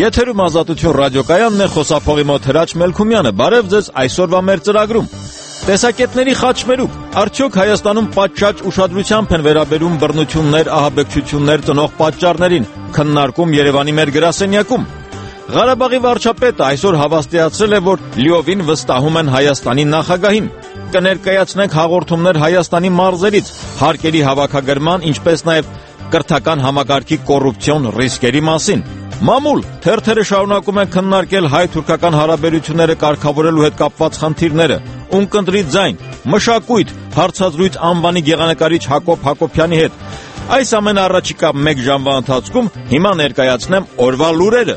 Եթերում Ազատություն ռադիոկայանն է, խոսափողի մոտ Հրաչ Մելքումյանը։ Բարև ձեզ այսօրվա մեր ծրագրում։ Տեսակետների խաչմերուկ, արդյոք Հայաստանում պատշաճ ուշադրությամբ են վերաբերում բռնություններ, ահաբեկչություններ ծնող պատճառներին, քննարկում Երևանի մեր գրասենյակում։ Ղարաբաղի վարչապետը այսօր հավաստիացրել է, որ լիովին վստահում են Հայաստանի նախագահին։ Կներկայացնենք հաղորդումներ Հայաստանի մարզերից, հարկերի հավաքագրման, ինչպես նաև կրթական համակարգի կոռուպցիոն ռիսկերի մասին։ Մամուլ, թերթերը շարունակում են քննարկել հայ-թուրքական հարաբերությունները կարգավորելու հետ կապված խնդիրները, ունկնդրի ձայն, մշակույթ, հարցազրույց անվանի գեղանկարիչ Հակոբ Հակոբյանի հետ։ Այս ամենը առաջիկա 1 ժամվա ընթացքում հիմա ներկայացնեմ օրվա լուրերը։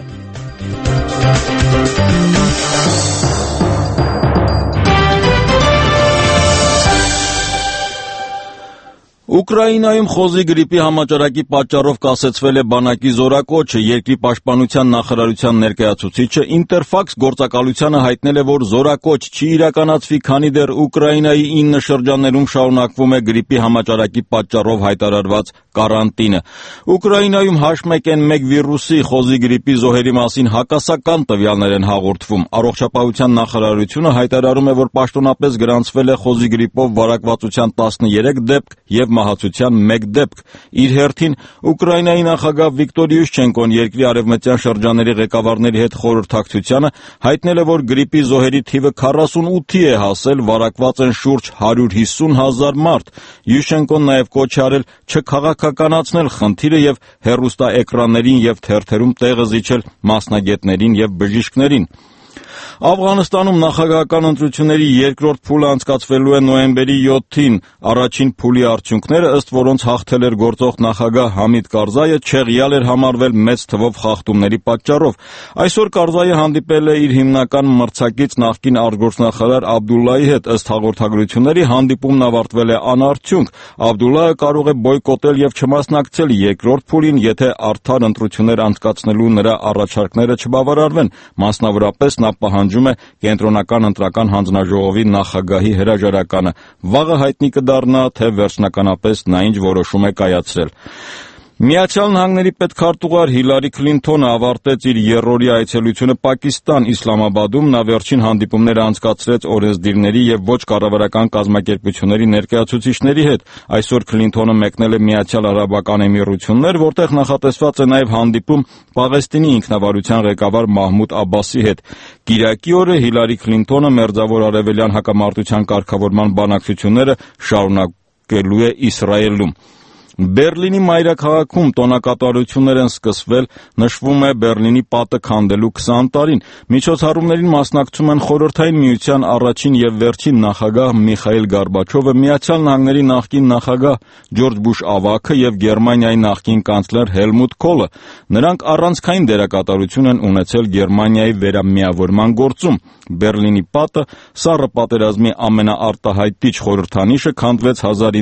Ուկրաինայում խոզի գրիպի համաճարակի պատճառով կասեցվել է բանակի զորակոչը։ Երկրի պաշտպանության նախարարության ներկայացուցիչը Ինտերֆաքս գործակալությանը հայտնել է, որ զորակոչ չի իրականացվի, քանի դեռ Ուկրաինայի 9 շրջաններում շարունակվում է գրիպի համաճարակի պատճառով հայտարարված կարանտինը։ Ուկրաինայում H1N1 վիրուսի խոզի գրիպի զոհերի մասին հակասական տվյալներ են հաղորդվում։ Առողջապահության նախարարությունը հայտարարում է, որ պաշտոնապես գրանցվել է խոզի գրիպով վարակվածության 13 դեպք և մահացության 1 դեպք։ Իր հերթին Ուկրաինայի նախագահ Վիկտոր Յուշչենկոն երկրի արևմտյան շրջանների ղեկավարների հետ խորհրդակցությանը հայտնել է, որ գրիպի զոհերի թիվը 48-ի է հասել, վարակված են շուրջ 150,000 մարդ։ Յուշչենկոն նաև կոչ է արել չքաղաքականացնել խնդիրը և հեռուստաէկրաններին և թերթերում տեղը զիջել մասնագետներին և բժիշկներին։ Աֆղանստանում նախագահական ընտրությունների երկրորդ փուլը անցկացվելու է նոյեմբերի 7-ին։ Առաջին փուլի արդյունքները, ըստ որոնց հաղթել էր գործող նախագահ Համիդ Կարզայը, չեղյալ էր համարվել մեծ թվով խախտումների պատճառով։ Այսօր Կարզայը հանդիպել է իր հիմնական մրցակից նախկին արտգործնախարար Աբդուլլայի հետ։ Ըստ հաղորդագրությունների հանդիպումն ավարտվել է անարդյունք։ Աբդուլլայը կարող է բոյկոտել և չմասնակցել երկրորդ փուլին, եթե արդար ընտրություններ անցկացնելու նրա առաջարկները չբավարարվեն։ Մասնավորապես նա պահանջում է կենտրոնական ընտրական հանձնաժողովի նախագահի հրաժարականը։ Վաղը հայտնի կդառնա, թե վերջնականապես նա ինչ որոշում է կայացրել։ Միացյալ Նահանգների պետքարտուղար Հիլարի Քլինթոնը ավարտեց իր երրորդի այցելությունը Պակիստան։ Իսլամաբադում նա վերջին հանդիպումները անցկացրեց օրենսդիրների և ոչ կառավարական կազմակերպությունների ներկայացուցիչների հետ։ Այսօր Քլինթոնը մեկնել է Միացյալ Արաբական Էմիրություններ, որտեղ նախատեսված է նաև հանդիպում Պաղեստինի ինքնավարության ղեկավար Մահմուդ Աբբասի հետ։ Կիրակի օրը Հիլարի Քլինթոնը Մերձավոր Արևելյան հակամարտության կարգավորման բանակցությունները շարունակելու է Իսրայելում։ Բերլինի մայրաքաղաքում տոնակատարություններ են սկսվել, նշվում է Բերլինի պատը քանդելու 20 տարին։ Միջոցառումներին մասնակցում են Խորհրդային Միության առաջին և վերջին նախագահ Միխայիլ Գորբաչովը, Միացյալ Նահանգների նախկին նախագահ Ջորջ Բուշ ավագը և Գերմանիայի նախկին կանցլեր Հելմուտ Քոլը։ Նրանք առանցքային դերակատարություն են ունեցել Գերմանիայի վերամիավորման գործում։ Բերլինի պատը, Սառը պատերազմի ամենաարտահայտիչ խորհրդանիշը, քանդվեց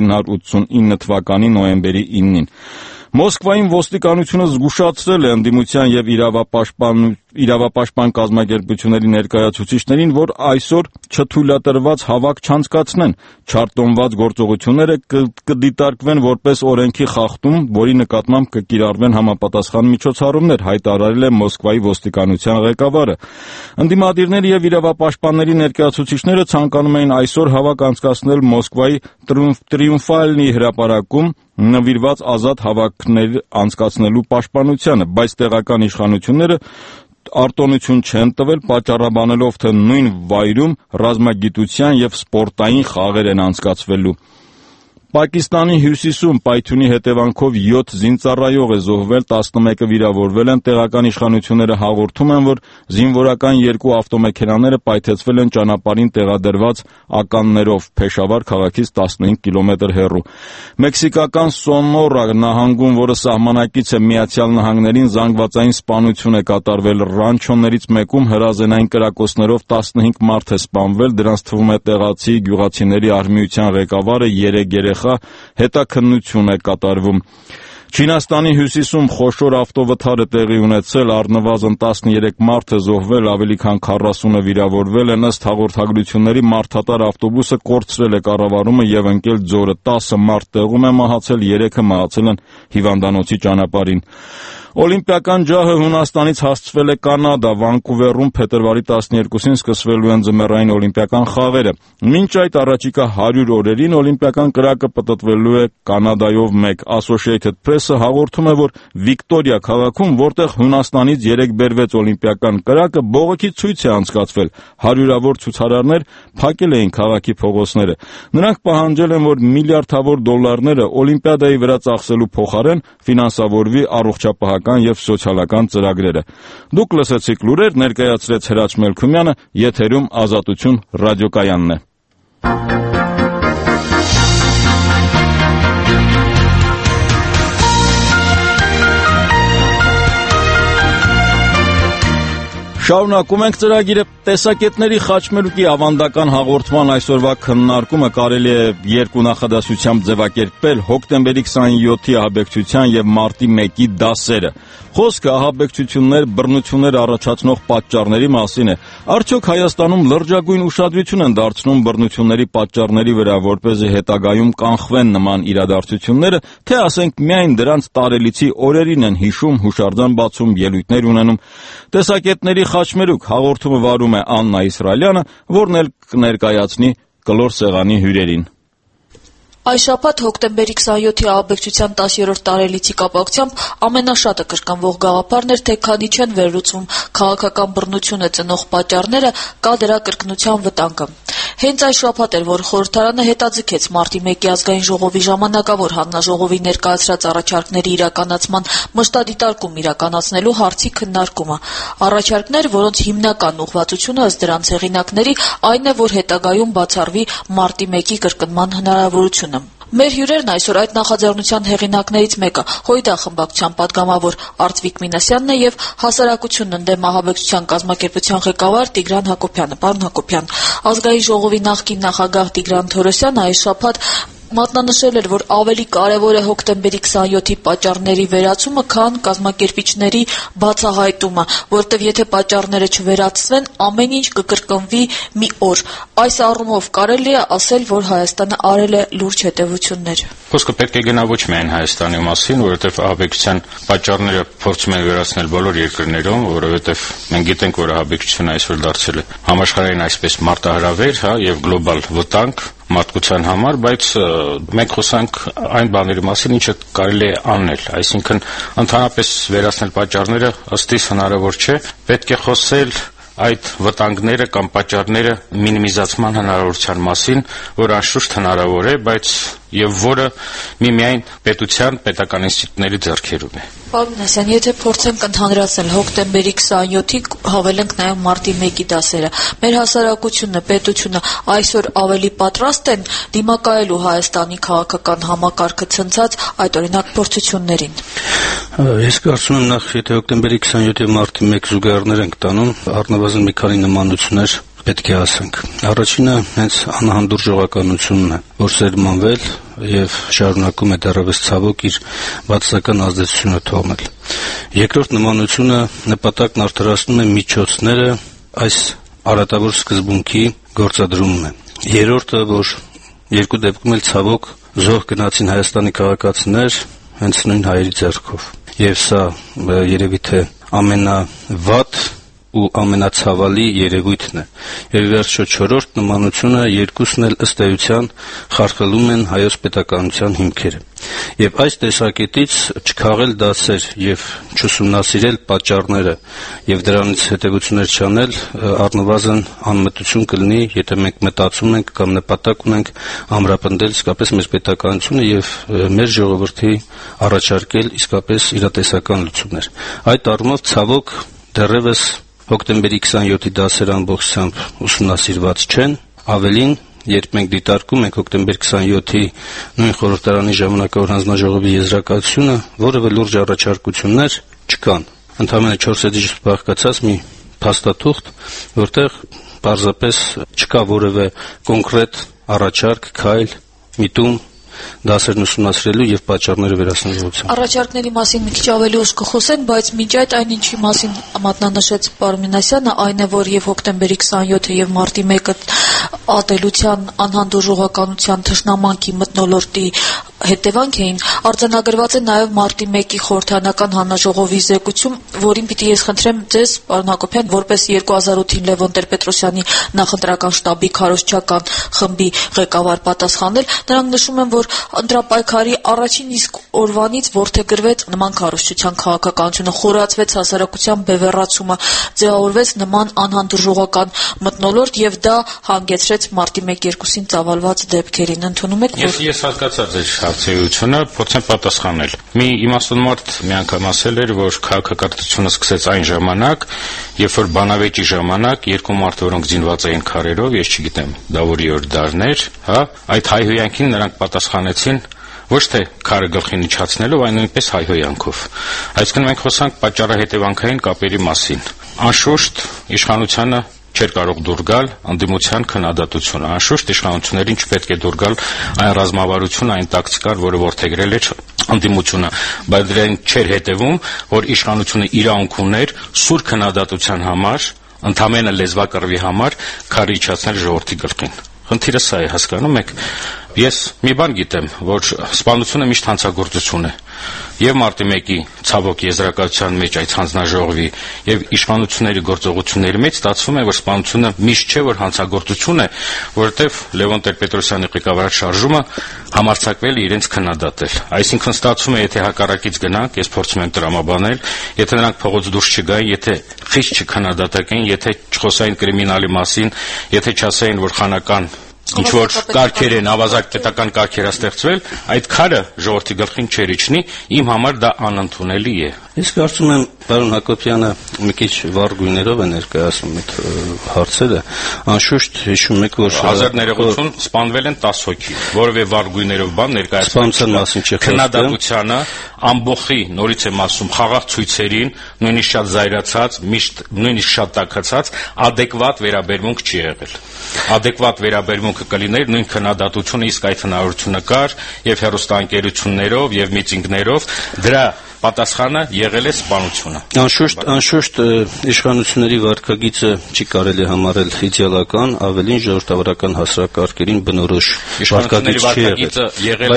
1989 թվականի նոյեմբերի 9-ին։ Մոսկվայում ոստիկանությունը զգուշացրել է ընդդիմության և իրավապաշտպան կազմակերպությունների ներկայացուցիչներին, որ այսօր չթույլատրված հավաք չանցկացնեն։ Չարտոնված գործողությունները կդիտարկվեն որպես օրենքի խախտում, որի նկատմամբ կկիրառվեն համապատասխան միջոցառումներ, հայտարարել է Մոսկվայի ոստիկանության ղեկավարը։ Ընդդիմադիրների և իրավապաշտպանների ներկայացուցիչները ցանկանում էին այսօր հավաք անցկացնել Մոսկվայի Տրիումֆալնի հրապարակում, նվիրված ազատ հավաքներ անցկացնելու պաշտպանությանը, բայց տեղական իշխանությունները արտոնություն չեն տվել, պատճառաբանելով, թե նույն վայրում ռազմագիտության և սպորտային խաղեր են անցկացվելու։ Պակիստանի հյուսիսում պայթյունի հետևանքով 7 զինծառայող է զոհվել, 11-ը վիրավորվել են։ Տեղական իշխանությունները հաղորդում են, որ զինվորական 2 ավտոմեքենաները պայթեցվել են ճանապարհին տեղադրված ականներով, Փեշավար քաղաքից 15 կիլոմետր հեռու։ Մեքսիկական Սոնորա նահանգում, որը սահմանակից է Միացյալ Նահանգներին, զանգվածային սպանություն է կատարվել։ Ռանչոներից մեկում հրազենային կրակոցներով 15 մարդ է սպանվել, դրանց թվում է տեղացի գյուղացիների արհմիության ղեկավարը, 3 երեխա, հետաքննություն է կատարվում։ Չինաստանի հյուսիսում խոշոր ավտովթար է տեղի ունեցել, առնվազն 13 մարդ է զոհվել, ավելի քան 40-ը վիրավորվել են, ըստ հաղորդագրությունների մարդատար ավտոբուսը կորցրել է կառավարումը եւ ընկել ձորը, 10 մարդ տեղում է մահացել, 3-ը մահացել են հիվանդանոցի ճանապարհին։ Օլիմպիական ջահը Հունաստանից հասցվել է Կանադա, Վանկուվերում փետրվարի 12-ին սկսվելու են ձմեռային օլիմպիական խաղերը։ Մինչ այդ առաջիկա 100 օրերին օլիմպիական կրակը պտտվելու է Կանադայով մեկ։ Associated Press-ը հաղորդում է, որ Վիկտորիա քաղաքում, որտեղ Հունաստանից 3 բերվեց օլիմպիական կրակը, բողոքի ցույց է անցկացվել։ Հարյուրավոր ցուցարարներ փակել էին քաղաքի փողոցները։ Նրանք պահանջել են, որ միլիարդավոր դոլարները օլիմպիադայի վրա ծախսելու փոխարեն ֆինանսավորվի առողջապահական եւ սոցիալական ծրագրերը։ Դուք լսեցիք լուրեր, ներկայացրեց Հրաչ Մելքումյանը, եթերում Ազատություն ռադիոկայանն է։ Շարունակում ենք ծրագիրը։ Տեսակետների խաչմերուկի ավանդական հաղորդման այսօրվա քննարկումը կարելի է երկու նախադասությամբ ձևակերպել՝ հոկտեմբերի 27-ի ահաբեկչության եւ մարտի 1-ի դասերը։ Խոսքը ահաբեկչություններ, բռնություններ առաջացնող պատճառների մասին է։ Արդյոք Հայաստանում լրջագույն ուշադրություն են դարձնում բռնությունների պատճառների վրա, որպեսզի հետագայում կանխվեն նման իրադարձությունները, թե ասենք միայն դրանց տարելիցի օրերին են հիշում, հուշարձան բացում, ելույթներ ունենում։ Տեսակետների խաչմերուկ հաղորդումը վարում է Աննա Իսրայելյանը, որն էլ կներկայացնի կլոր սեղանի հյուրերին։ Այս շաբաթ հոկտեմբերի 27-ի ահաբեկչության 10-րդ տարելիցի կապակցությամբ ամենաշատը կրկնվող գաղափարն էր, թե քանի չեն վերլուծվում քաղաքական բռնությունը ծնող պատճառները, կա դրա կրկնության վտանգը։ Հենց այս շաբաթ էր, որ խորհրդարանը հետաձգեց մարտի 1-ի ազգային ժողովի ժամանակավոր հանձնաժողովի ներկայացրած առաջարկների իրականացման մշտադիտարկում իրականացնելու հարցի քննարկումը։ Առաջարկներ, որոնց հիմնական ուղղվածությունը ըստ դրանց հեղինակների այն է, որ հետագայում բացառվի մարտի 1-ի կրկնման հնարավորությունը։ Մեր հյուրերն այսօր այդ նախաձեռնության հեղինակներից մեկը Հույդա խմբակցության պատգամավոր Արծվիկ Մինասյանն է եւ հասարակությունն ընդդեմ ահաբեկչության կազմակերպության ղեկավար Տիգրան Հակոբյանը։ Պարոն Հակոբյան, ազգային ժողովի նախկին նախագահ Տիգրան Թորոսյանը այս շաբաթ մատնանշել էր, որ ավելի կարևոր է հոկտեմբերի 27-ի պատճառների վերացումը, քան կազմակերպիչների բացահայտումը, որովհետև եթե պատճառները չվերացվեն, ամեն ինչ կկրկնվի մի օր։ Այս առումով կարելի է ասել, որ Հայաստանը արել է լուրջ հետևություններ։ Խոսքը պետք է գնա ոչ միայն Հայաստանի մասին, որովհետև ահաբեկչության պատճառները փորձում են վերացնել բոլոր երկրներում, որովհետև մենք գիտենք, որ ահաբեկչությունը այսօր դարձել է համաշխարհային այսպես մարտահրավեր, եւ գլոբալ վտանգ մարդկության համար, բայց մենք խոսանք այն բաների մասին, ինչը կարելի է անել, այսինքն ընդհանրապես վերացնել պատճառները ըստ իս հնարավոր չէ, պետք է խոսել այդ վտանգները կամ պատճառները մինիմիզացման հնարավորության մասին, որ անշուշտ հնարավոր է, բայց եւ որը միմիայն պետության, պետական ինստիտուտների ձեռքերում է։ Պարոն Մինասյան, եթե փորձենք ընդհանրացնել հոկտեմբերի 27-ի, հավելենք նաեւ մարտի 1-ի դասերը, մեր հասարակությունը, պետությունը այսօր ավելի պատրաստ են դիմակայելու Հայաստանի քաղաքական համակարգը ցնցած այդ օրինակ փորձություններին։ Ես կարծում եմ նախ եթե հոկտեմբերի 27-ի մարտի 1 զուգահեռներ ենք տանում, առնվազն մի քանի նմանություններ պետք է ասենք։ Առաջինը հենց անհանդուրժողականությունն է, որ սերմանվել եւ շարունակում է դեռևս ցավոք իր բացասական ազդեցությունը թողնել։ Երկրորդ նմանությունը նպատակն արդարացնում է միջոցները այս արատավոր սկզբունքի գործադրումն է։ Երրորդը, որ երկու դեպքում էլ ցավոք զոհ գնացին Հայաստանի քաղաքացիներ հենց նույն հայերի ձեռքով։ Եվ սա երևի թե ամենավատ ու ամենացավալի երևույթն է։ Եվ վերջո չորրորդ նմանությունը երկուսն էլ ըստ էության խարխլում են հայոց պետականության հիմքերը։ Եվ այս տեսակետից չքաղել դասեր եւ չուսումնասիրել պատճառները եւ դրանից հետեւություններ չանել առնվազն անմտություն կլինի, եթե մենք մտածում ենք կամ նպատակ ունենք ամրապնդել իսկապես մեր պետականությունը եւ մեր ժողովրդի առաջարկել իսկապես իրատեսական լուծումներ։ Այդ առումով ցավոք դեռևս հոկտեմբերի 27-ի դասերը ամբողջությամբ ուսումնասիրված չեն, ավելին երբ մենք դիտարկում ենք հոկտեմբեր 27-ի նույն խորհրդարանի ժամանակավոր հանձնաժողովի եզրակացությունը, որևէ լուրջ առաջարկություններ չկան։ Ընդամենը 4 էջից բաղկացած մի փաստաթուղթ, որտեղ պարզապես չկա որևէ կոնկրետ առաջարկ, քայլ, միտում դասերն ուսումնասիրելու եւ պատճառները վերացնելու ուղղությամբ։ Առաջարկների մասին մի քիչ ավելի ուշ կխոսեն, բայց մինչ այդ այն ինչի մասին մատնանշեց պարոն Մինասյանը, այն է, որ եւ հոկտեմբերի 27-ը եւ մարտի 1-ը ատելության, անհանդուրժողականության, թշնամանքի մթնոլորտի հետևանք էին, արձանագրված է նաև մարտի 1-ի խորհրդարանական հանրաժողովի զեկույցում, որին պիտի ես խնդրեմ ձեզ, պարոն Հակոբյան, որպես 2008-ին Լևոն Տեր-Պետրոսյանի նախընտրական շտաբի քարոզչական խմբի ղեկավար պատասխանել, նրանք նշում են, որ ընտրապայքարի առաջին իսկ օրվանից որդեգրվեց նման քարոզչության քաղաքականությունը, խորացվեց հասարակության բևեռացումը, ձևավորվեց նման անհանդուրժողական մթնոլորտ եւ դա հանգեցրեց մարտի 1-2-ին ծավալված դեպքերին։ Ընդունում եք, որ Ես հասկացա ձեր հարցերությունը, փորձեմ պատասխանել։ Մի իմաստուն մարդ մի անգամ ասել էր, որ քաղաքակրթությունը սկսեց այն ժամանակ, երբ որ բանավեճի ժամանակ երկու մարդ, որոնք զինված էին քարերով, ես չգիտեմ, դա որի օր դարներ, այդ հայհոյանքին նրանք պատասխանեցին ոչ թե քարը գլխին իջացնելով, այլ նույնպես հայհոյանքով։ Այսինքն մենք խոսանք պատճառահետևանքային կապերի մասին։ Անշուշտ իշխանությանը չէր կարող դուր գալ անդիմության քննադատությունը։ Անշուշտ իշխանություններին չպետք է դուր գալ այն ռազմավարությունը, այն տակտիկան, որը որդեգրել էր անդիմությունը, բայց դրան չէր հետևում, որ իշխանությունը իրավունք ուներ սուր քննադատության համար, ընդամենը լեզվակռվի համար քարը իջացնել ժողովրդի գլխին։ Խնդիրը սա է, հասկանում եք։ Ես մի բան գիտեմ, որ սպանությունը միշտ հանցագործություն է։ Եվ մարտի 1-ի ցավոք եզրակացության մեջ այդ հանձնաժողովի եւ իշխանությունների գործողությունների մեջ ստացվում է, որ սպանությունը միշտ չէ, որ հանցագործություն է, որովհետեւ Լևոն Տեր-Պետրոսյանի ղեկավարած շարժումը համարձակվել է իրենց քննադատել։ Այսինքն ստացվում է, եթե հակառակից գնանք, ես փորձում եմ տրամաբանել, եթե նրանք փողոց դուրս չգային, եթե խիստ չքննադատեն, եթե չխոսային կրիմինալի մասին, եթե չասեին, որ խանական ինչ-որ կարգեր են, ավազակ պետական կարգեր ստեղծվել, այդ քարը ժողովրդի գլխին չեր իջնի, իմ համար դա անընդունելի է։ Ես կարծում եմ, պարոն Հակոբյանը մի քիչ վառ գույներով է ներկայացնում այդ հարցերը։ Անշուշտ հիշում եք, որ հազար ներողություն, սպանվել են 10 հոգի, որևէ վառ գույներով բան ներկայացնում մասին չի խոսքը։ Քննադատությանը, ամբողջի նորից եմ ասում, խաղաղ ցույցերին, նույնիսկ շատ զայրացած, նույնիսկ շատ տաքացած, adekvat վերաբերմունք չի եղել։ Adekvat վերաբերմունքը կլիներ նույն քննադատությունը, իսկ այդ հնարավորությունը կար եւ հեռուստաընկերություններով եւ միտինգներով, դրա պատասխանը եղել է սպանությունը։ Անշուշտ իշխանությունների վարքագիծը չի կարելի համարել իդեալական, ավելին ժողովրդավարական հասարակարգերին բնորոշ վարքագիծ չի եղել։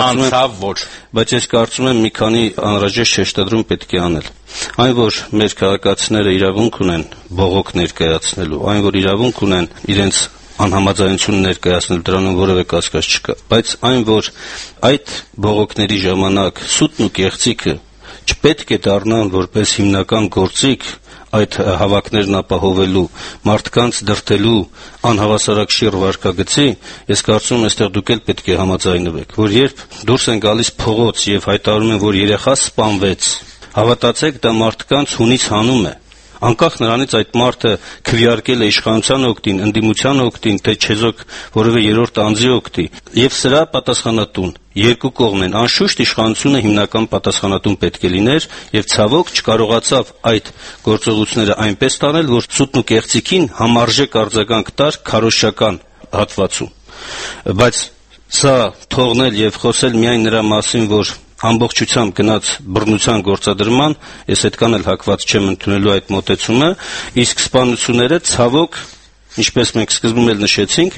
Բայց ես կարծում եմ մի քանի անհրաժեշտ շեշտադրում պետք է անել։ Այն, որ մեր քաղաքացիները իրավունք ունեն բողոք ներկայացնելու, այն, որ իրավունք ունեն իրենց անհամաձայնություն ներկայացնել, դրանում որևէ կասկած չկա, բայց այն, որ այդ բողոքների ժամանակ սուտն ու կեղծիքը չպետք է դառնան որպես հիմնական գործիք այդ հավաքներն ապահովելու, մարդկանց դրդելու անհավասարակշիռ վարքագծի, ես կարծում եմ, այստեղ դուք էլ պետք է համաձայնվեք, որ երբ դուրս են գալիս փողոց եւ հայտարարում են, որ երեխա սպանվեց, հավատացեք, դա մարդկանց հունից հանում է։ Անկախ նրանից այդ մարդը քվեարկել է իշխանության օգտին, ընդդիմության օգտին, թե չեզոք որևէ երրորդ անձի օգտի, եւ սրա պատասխանատուն երկու կողմն են։ Անշուշտ իշխանությունը հիմնական պատասխանատուն պետք է լիներ եւ ցավոք չկարողացավ այդ գործողությունները այնպես տանել, որ սուտն ու կեղծիքին համարժեք արձագանք տար քարոզչական հատվածում։ Բայց սա թողնել եւ խոսել միայն նրա մասին, որ ամբողջությամբ գնաց բռնության գործադրման, ես այդքան էլ հակված չեմ ընդունելու այդ մոտեցումը, իսկ սպանությունները ցավոք, ինչպես մենք սկզբում էլ նշեցինք,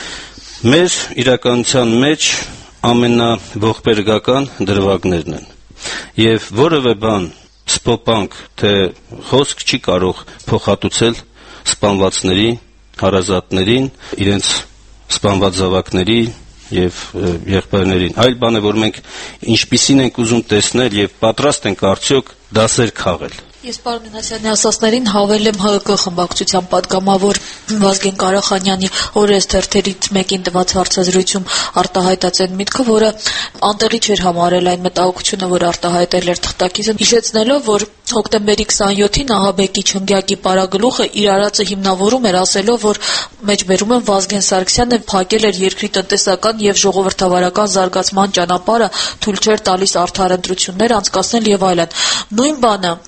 մեր իրականության մեջ ամենաողբերգական դրվագներն են։ Եվ որևէ բան սպոպանք, թե խոսք չի կարող փոխհատուցել սպանվածների, հարազատներին, իրենց սպանված զավակների եւ եղբայրներին։ Այլ բան է, որ մենք ինչպիսին ենք ուզում տեսնել եւ պատրաստ ենք արդյոք դասեր քաղել։ Ես պարոն Մինասյանի ասածներին հավել եմ ՀԿ խմբակցության պատգամավոր Վազգեն Կարախանյանի օրես թերթերից մեկին տված հարցազրույցում արտահայտած այն միտքը, որը անտեղի չէր համարել այն մտահոգությունը, որ արտահայտել էր թղթակիցը, հիշեցնելով, որ հոկտեմբերի 27-ին Ահաբեկի Չնգյակի պարագլուխը իր արածը հիմնավորում էր, ասելով, որ մեջբերում են Վազգեն Սարգսյանը փակել էր երկրի տնտեսական եւ ժողովրդավարական զարգացման ճանապարհը, թույլ չէր տալիս արդար ընտրություններ անցկացնել եւ այլն։ Նույն բանը ըստ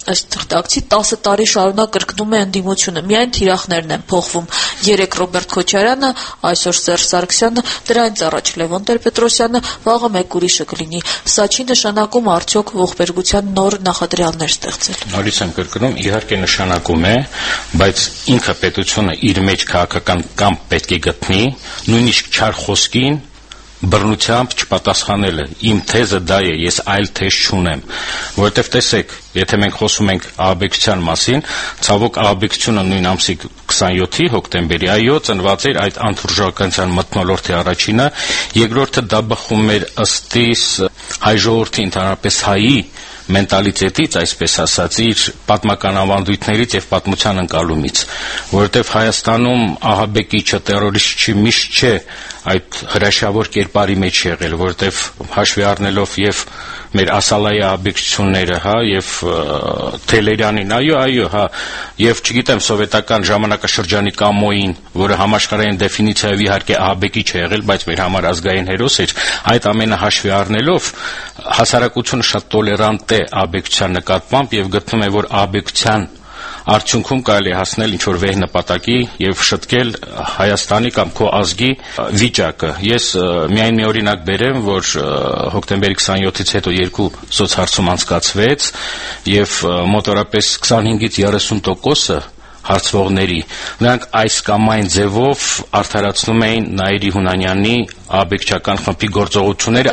գիտակցի 10 տարի շարունակ կրկնում է ընդդիմությունը, միայն թիրախներն են փոխվում։ Երեկ Ռոբերտ Քոչարյանը, այսօր Սերժ Սարգսյանը, դրանից առաջ Լևոն Տեր-Պետրոսյանը, վաղը մեկ ուրիշը կլինի։ Սա չի նշանակում արդյոք ողբերգության նոր նախադրյալներ ստեղծել։ Նորից եմ կրկնում, իհարկե նշանակում է, բայց ինքը պետությունը իր մեջ քաղաքական կամ պետք է գտնի, նույնիսկ չար խոսքին բռնությամբ չպատասխանելը։ Իմ թեզը դա է, ես այլ թեզ չունեմ, որովհետև տեսեք, եթե մենք խոսում ենք ահաբեկչության մասին, ցավոք ահաբեկչությունը նույն ամսի 27-ի հոկտեմբերի, այո, ծնված էր այդ անթուրժողականության մթնոլորտի առաջինը, երկրորդը դա բխում էր ըստիս հայ ժողովրդի, ընդհանրապես հայի մենտալիտետից, այսպես ասած, իր պատմական ավանդույթներից եւ պատմության ընկալումից, որովհետեւ Հայաստանում ահաբեկիչը, տերորիստը միշտ չէ այդ հրաշավոր կերպարի մեջ եղել, որովհետեւ հաշվի առնելով եւ մեր ասալայի ահաբեկչությունները, հա, եւ Թելերյանին, այո, հա, եւ չգիտեմ սովետական ժամանակաշրջանի Կամոին, որը համաշխարհային դեֆինիցիայով իհարկե ահաբեկիչ է եղել, բայց մեր համար ազգային հերոս էր, այդ ամենը հաշվի առնելով հասարակությունը շատ տոլերանտ է ահաբեկչության նկատմամբ եւ գտնում է, որ ահաբեկչության արդյունքում կարելի է հասնել ինչ-որ վեհ նպատակի եւ շտկել Հայաստանի կամ քո ազգի վիճակը։ Ես միայն մի օրինակ բերեմ, որ հոկտեմբերի 27-ից հետո երկու սոցհարցում անցկացվեց եւ մոտավորապես 25-ից 30% հարցվողների նրանք այս կամ այն ձևով արդարացնում էին Նաիրի Հունանյանի ահաբեկչական խմբի գործողությունները,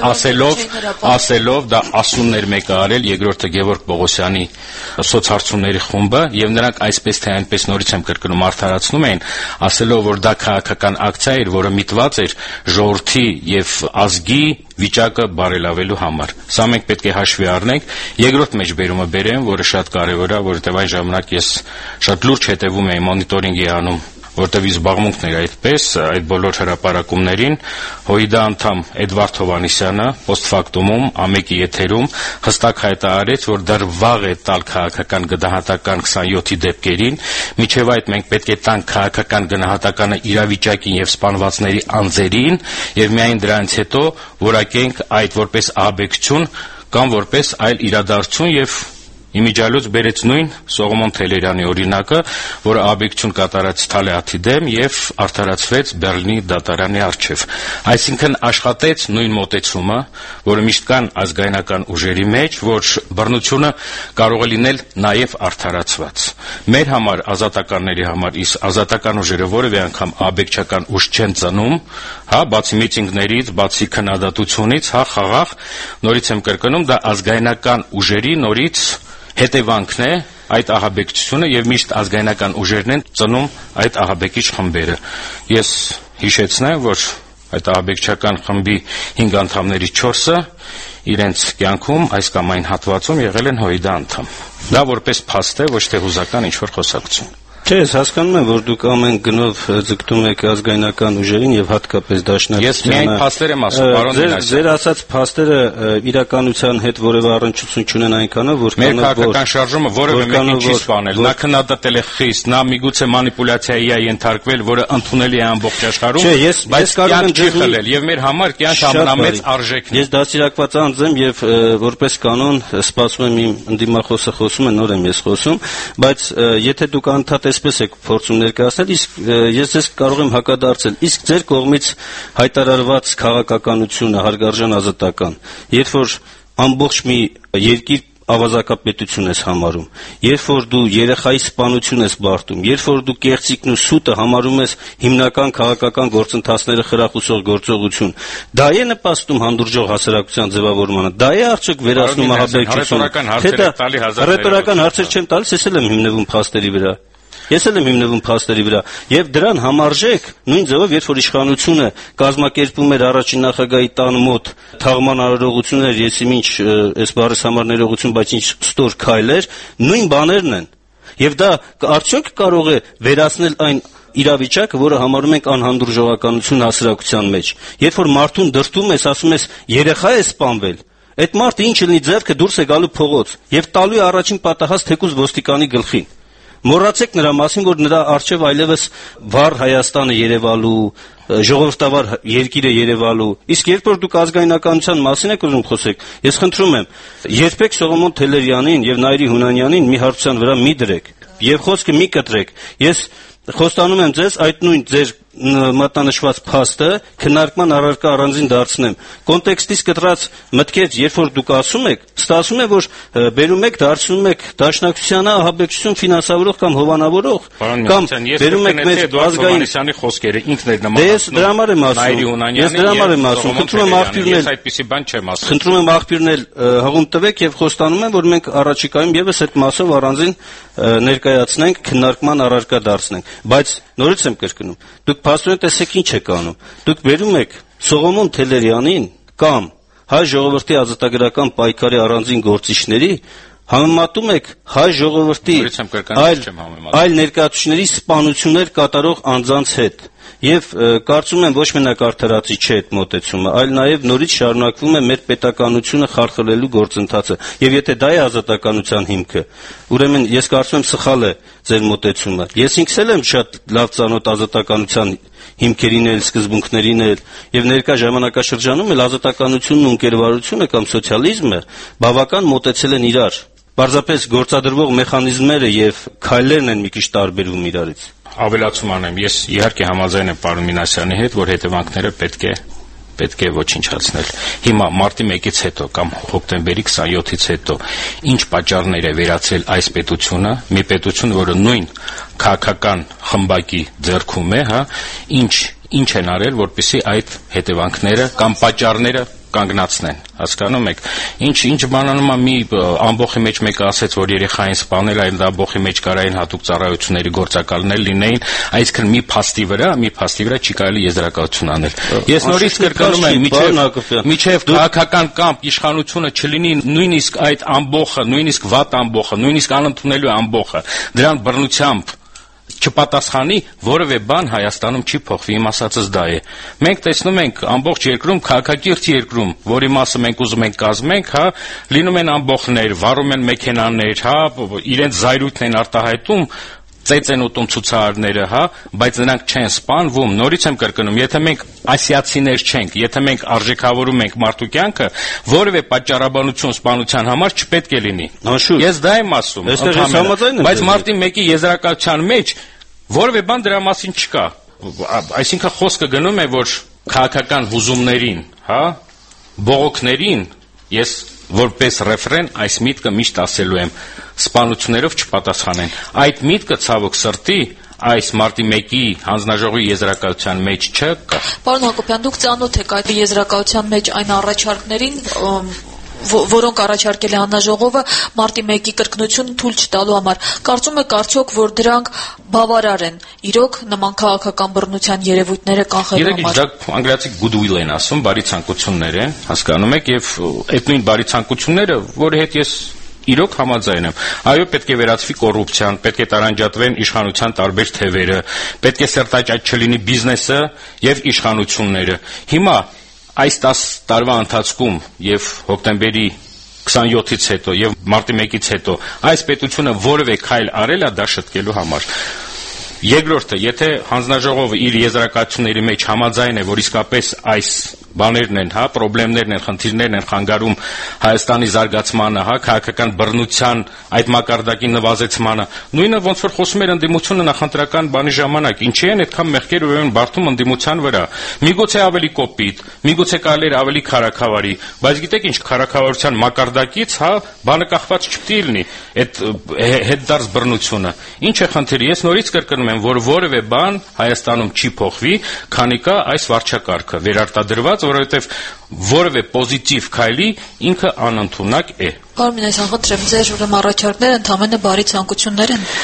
ասելով դա ասումներ մեկը արել, երկրորդը Գևորգ Պողոսյանի սոցհարցումների խումբը, եւ նրանք այսպես թե այնպես նորից եմ կրկնում արդարացնում էին, ասելով որ դա քաղաքական ակցիա էր, որը միտված էր ժողովրդի եւ ազգի վիճակը բարելավելու համար։ Սա մենք պետք է հաշվի առնենք։ Երկրորդ մեջբերումը բերեմ, որը շատ կարևոր է, որովհետեւ այն ժամանակ ես շատ լուրջ հետևում էի մոնիտորինգի անում, որտեղ զբաղմունքն էր այդպես, այդ բոլոր հրապարակումներին, ՀՅԴ անդամ Էդվարդ Հովհաննիսյանը post-factum-ում ամեկի եթերում հստակ հայտարարեց, որ դեռ վաղ է տալ քաղաքական գնահատական 27-ի դեպքերին, մինչև այդ մենք պետք է տանք քաղաքական գնահատականը իրավիճակին եւ սպանվածների անձերին եւ միայն դրանից հետո որակենք այդ որպես ահաբեկչություն կամ որպես այլ իրադարձություն եւ իմիջիալոց բերեց նույն Սողոմոն Թելերյանի օրինակը, որը ահաբեկչություն կատարած Թալեաթի դեմ եւ արդարացվեց Բեռլինի դատարանի առջեւ։ Այսինքն աշխատեց նույն մոտեցումը, որը միշտ կան ազգայնական ուժերի մեջ, որ բռնությունը կարող է լինել նաեւ արդարացված։ Մեր համար, ազատականների համար, իսկ ազատական ուժերը որևէ անգամ ահաբեկչական ուժ չեն ծնում, հա, բացի միտինգներից, բացի քննադատությունից, հա, խաղաղ, նորից եմ կրկնում, դա ազգայնական ուժերի նորից հետևանքն է այդ ահաբեկչությունը եւ միշտ ազգայնական ուժերն են ծնում այդ ահաբեկիչ խմբերը։ Ես հիշեցնեմ, որ այդ ահաբեկչական խմբի 5 անդամների 4-ը իրենց կյանքում այս կամ այն հատվածում եղել են ՀՅԴ անդամ։ Դա որպես փաստ է, ոչ թե հուզական ինչ-որ խոսակցություն։ Չէ, ես հասկանում եմ, որ դուք ամեն գնով ձգտում եք ազգայնական ուժերին եւ հատկապես դաշնակցությանը։ Ես միայն փաստեր եմ ասում, պարոն Մինասյան։ Ձեր ասած փաստերը իրականության հետ որևէ առնչություն չունեն այնքանով, որ մեր քաղաքական շարժումը որևէ մեկին չի սպանել։ Նա քննադատել է խիստ, նա միգուցե մանիպուլյացիայի է ենթարկվել, որը ընդունել է ամբողջ աշխարհում, բայց կյանք չի խլել եւ մեր համար կյանք ամենամեծ արժեքն է։ Ես դաստիարակված անձ եմ եւ որպես կանոն սպասում եմ իմ ընդդիմախոսը խոսում է, նոր եմ ես խոսում, բայց եթե դուք անդադար այսպես եք փորձում ներկայացնել, իսկ ես ձեզ կարող եմ հակադարձել, իսկ ձեր կողմից հայտարարված քաղաքականությունը հարգարժան ազատական, երբ որ ամբողջ մի երկիր ավազակապետություն ես համարում, երբ որ դու երեխայի սպանություն ես բարդում, երբ որ դու կեղծիքն ու սուտը համարում ես հիմնական քաղաքական գործընթացները խրախուսող գործողություն, դա է նպաստում հանդուրժող հասարակության ձևավորմանը, դա է արդյոք վերացնում ահաբեկչությունը։ Ռետորական հարցեր չեմ տալիս, ես էլ եմ հիմնվում փաստերի վրա։ Ես էլ եմ հիմնվում փաստերի վրա եւ դրան համարժեք նույն ձևով, երբ որ իշխանությունը կազմակերպում էր առաջին նախագահի տան մոտ թաղման արարողություններ, եսի ինչ այս բառս համար ներողություն, բայց ինչ ստոր քայլեր, նույն բաներն են։ Եվ դա արդյոք կարող է վերացնել այն իրավիճակը, որը համարում ենք անհանդուրժողականություն հասարակության մեջ։ Երբ որ մարդուն դրդում ես, ասում ես երեխա է սպանվել, այդ մարդը ինչ լինի ձեռքը դուրս է գալու փողոց եւ տալու է առաջին պատահած թեկուզ ոստիկանի գլխին։ Մոռացեք նրա մասին, որ նրա առջև այլևս վառ Հայաստանը երևալու, ժողովրդավար երկիր է Երևալու։ Իսկ երբ որ դուք ազգայնականության մասին եք ուզում խոսեք, ես խնդրում եմ, երբեք Սողոմոն Թելերյանին եւ Նայիրի Հունանյանին մի հարցության վրա մի դրեք եւ խոսքը մի կտրեք։ Ես խոստանում եմ ձեզ այդ նույն ձեր մատնանշված փաստը քննարկման առարկա առանձին դարձնեմ։ Կոնտեքստից կտրած մտքեր, երբ որ դուք ասում եք, ստացվում է, որ բերում եք, դարձնում եք դաշնակցությանը ահաբեկչություն ֆինանսավորող կամ հովանավորող, կամ բերում եք մեր ազգային խոսքերը ինքն էր նմանացնում։ Ես դրա համար եմ ասում, խնդրում եմ աղբյուրներ, այդպիսի բան չեմ ասում։ Խնդրում եմ աղբյուրներ հղում տվեք եւ խոստանում եմ, որ մենք առաջիկայում եւս այդ մասով առանձին ներկայացնենք, քննարկման առարկա դարձնենք։ Բայց նորից եմ կրկնում, դուք փաստորեն տեսեք ինչ եք անում։ Դուք բերում եք Սողոմոն Թելերյանին կամ հայ ժողովրդի ազատագրական պայքարի առանձին գործիչների, համեմատում եք հայ ժողովրդի այլ ներկայացուցիչների սպանություններ կատարող անձանց հետ։ Եվ կարծում եմ ոչ մենակ արդարացի չէ այդ մոտեցումը, այլ նաև նորից շարունակվում է մեր պետականությունը խարխլելու գործընթացը։ Եվ եթե դա է ազատականության հիմքը, ուրեմն ես կարծում եմ սխալ է ձեր մոտեցումը։ Ես ինքս էլ եմ շատ լավ ծանոթ ազատականության հիմքերին էլ, սկզբունքներին էլ, եւ ներկա ժամանակաշրջանում էլ ազատականությունն ու ընկերվարությունը կամ սոցիալիզմը բավական մոտեցել են իրար։ Պարզապես գործադրվող մեխանիզմները եւ քայլերն են մի քիչ տարբերվում իրարից։ Ավելացում անեմ, ես իհարկե համաձայն եմ պարոն Մինասյանի հետ, որ հետևանքները պետք է ոչնչացնել։ Հիմա մարտի 1-ից հետո կամ հոկտեմբերի 27-ից հետո ինչ պատճառներ է վերացել այս պետությունը, մի պետություն, որը նույն քաղաքական խմբակի ձեռքում է, ինչ են արել, որպեսզի այդ հետևանքները կամ պատճառները կանգնացնեն, հասկանում եք, ինչ բանանում է մի ամբողջի մեջ մեկը ասեց, որ երեխային սպանել, այլ ամբողջի մեջ կարային հատուկ ծառայությունների գործակալներ լինեին, այսինքն մի փաստի վրա չի կարելի եզրակացություն անել։ Ես նորից կրկնում եմ, միջև քաղաքական կամք իշխանությունը չլինի նույնիսկ այդ ամբողջը, նույնիսկ վատ ամբողջը, նույնիսկ անընդունելու ամբողջը, դրան բռնությամբ չպատասխանի, որևէ բան Հայաստանում չի փոխվի, իմ ասածս դա է։ Մենք տեսնում ենք ամբողջ երկրում, քաղաքակիրթ երկրում, որի մասը մենք ուզում ենք կազմենք, լինում են ամբողջներ, վառում են մեքենաներ, իրենց զայրույթն են արտահայտում, ծեծ են ուտում ցուցարարները, բայց նրանք չեն սպանվում։ Նորից եմ կրկնում, եթե մենք ասիացիներ չենք, եթե մենք արժեքավորում ենք մարդու կյանքը, որևէ պատճառաբանություն սպանության համար չպետք է լինի։ Ես դա եմ ասում, բայց մարտի 1-ի եզրակացության մեջ որևէ բան դրա մասին չկա։ Այսինքն խոսքը գնում է, որ քաղաքական հուզումներին, բողոքներին ես որպես ռեֆրեն այս միտքը միշտ ասելու եմ, սպանություններով չպատասխանեն։ Այդ միտքը ցավոք սրտի այս մարտի 1-ի հանձնաժողովի եզրակացության մեջ չկա։ Պարոն Հակոբյան, դուք ծանոթ եք այդ եզրակացության մեջ այն առաջարկներին, որոնք առաջարկել է հանձնաժողովը մարտի 1-ի կրկնությունը թույլ չտալու համար։ Կարծում եք արդյոք, որ դրանք բավարար են իրոք նման քաղաքական բռնության երևույթները կանխելու համար։ Գիտեք, դա անգլիացի goodwill են ասում, բարի ցանկություններ են, հասկանում եք, եւ այդ նույն բարի ցանկությունները, որի հետ ես իրոք համաձայն եմ։ Այո, պետք է վերացվի կոռուպցիան, պետք է տարանջատվեն իշխանության տարբեր թևերը, պետք է սերտաճաճ չլինի բիզնեսը եւ իշխանությունները։ Հիմա այս 10 տարվա ընթացքում եւ հոկտեմբերի 27-ից հետո եւ մարտի 1-ից հետո այս պետությունը որևէ քայլ արել է դա շտկելու համար։ Երկրորդը, եթե հանձնաժողովը իր եզրակացությունների մեջ համաձայն է, որ իսկապես այս բաներն են, խնդիրներն են, խնդիրներն են խանգարում Հայաստանի զարգացմանը, քաղաքական բռնության այդ մակարդակի նվազեցմանը, նույնը ոնց որ խոսում էր ընդդիմությունը նախընտրական բանի ժամանակ, ինչի են այդքան մեղքեր ուրեմն բարդում ընդդիմության վրա։ Միգուցե ավելի կոպիտ, միգուցե կարելի էր ավելի քարաքավարի, բայց գիտեք ինչ, քարաքավարության մակարդակից, բանը կախված չպետք է լինի այդ հետդարձ բռնությունը։ Ինչ է խնդիրը։ Ես նորից կրկնում եմ, որ որևէ բան Հայաստանում չի փոխվի, քանի կա այս վարչակարգը վերարտադրված, որովհետև որևէ պոզիտիվ քայլի ինքը անընդունակ է։ Պարոն Մինասյան, խնդրեմ, ձեր ուրեմն առաջարկները ընդհանրապես բարի ցանկություններ են։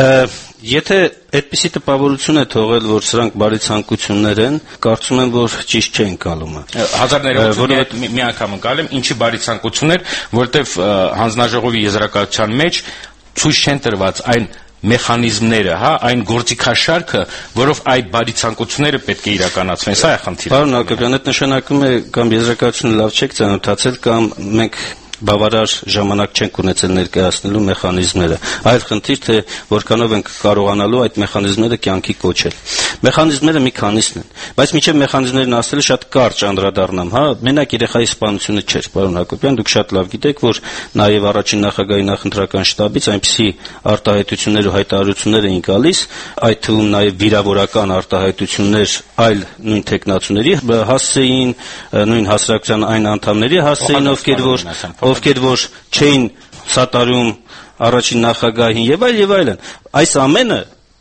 Եթե այդպիսի տպավորություն է թողել, որ սրանք բարի ցանկություններ են, կարծում եմ, որ ճիշտ չէ ընկալումը։ Որովհետև մի անգամ ընկալեմ, ինչի բարի ցանկություններ, որովհետև հանձնաժողովի եզրակացության մեջ ցույց չեն տրված այն մեխանիզմները, այն գործիքաշարքը, որով այդ բարի ցանկությունները պետք է իրականացվեն, սա է խնդիրը։ Պարոն Հակոբյան, այդ նշանակում է կամ եզրակացությունը լավ չեք ծանոթացել, կամ մենք բավարար ժամանակ չենք ունեցել ներկայացնելու մեխանիզմները, այլ խնդիր թե որքանով ենք կարողանալու այդ մեխանիզմները կյանքի կոչել։ Մեխանիզմները մի քանիսն են, բայց մինչև մեխանիզմներն ասելը շատ կարճ անդրադառնամ, մենակ երեխայի սպանությունը չէր, պարոն Հակոբյան, դուք շատ լավ գիտեք, որ նաև առաջին նախագահի նախընտրական շտաբից այնպիսի արտահայտություններ ու հայտարարություններ էին գալիս, այդ թվում նաև վիրավորական արտահայտություններ այլ նույն տեխնացուների հասցեին, նույն հասարակության այն անդամների հասցեին, ովքեր որ չէին սատարում առաջին նախագահին եւ այլն, այս ամենը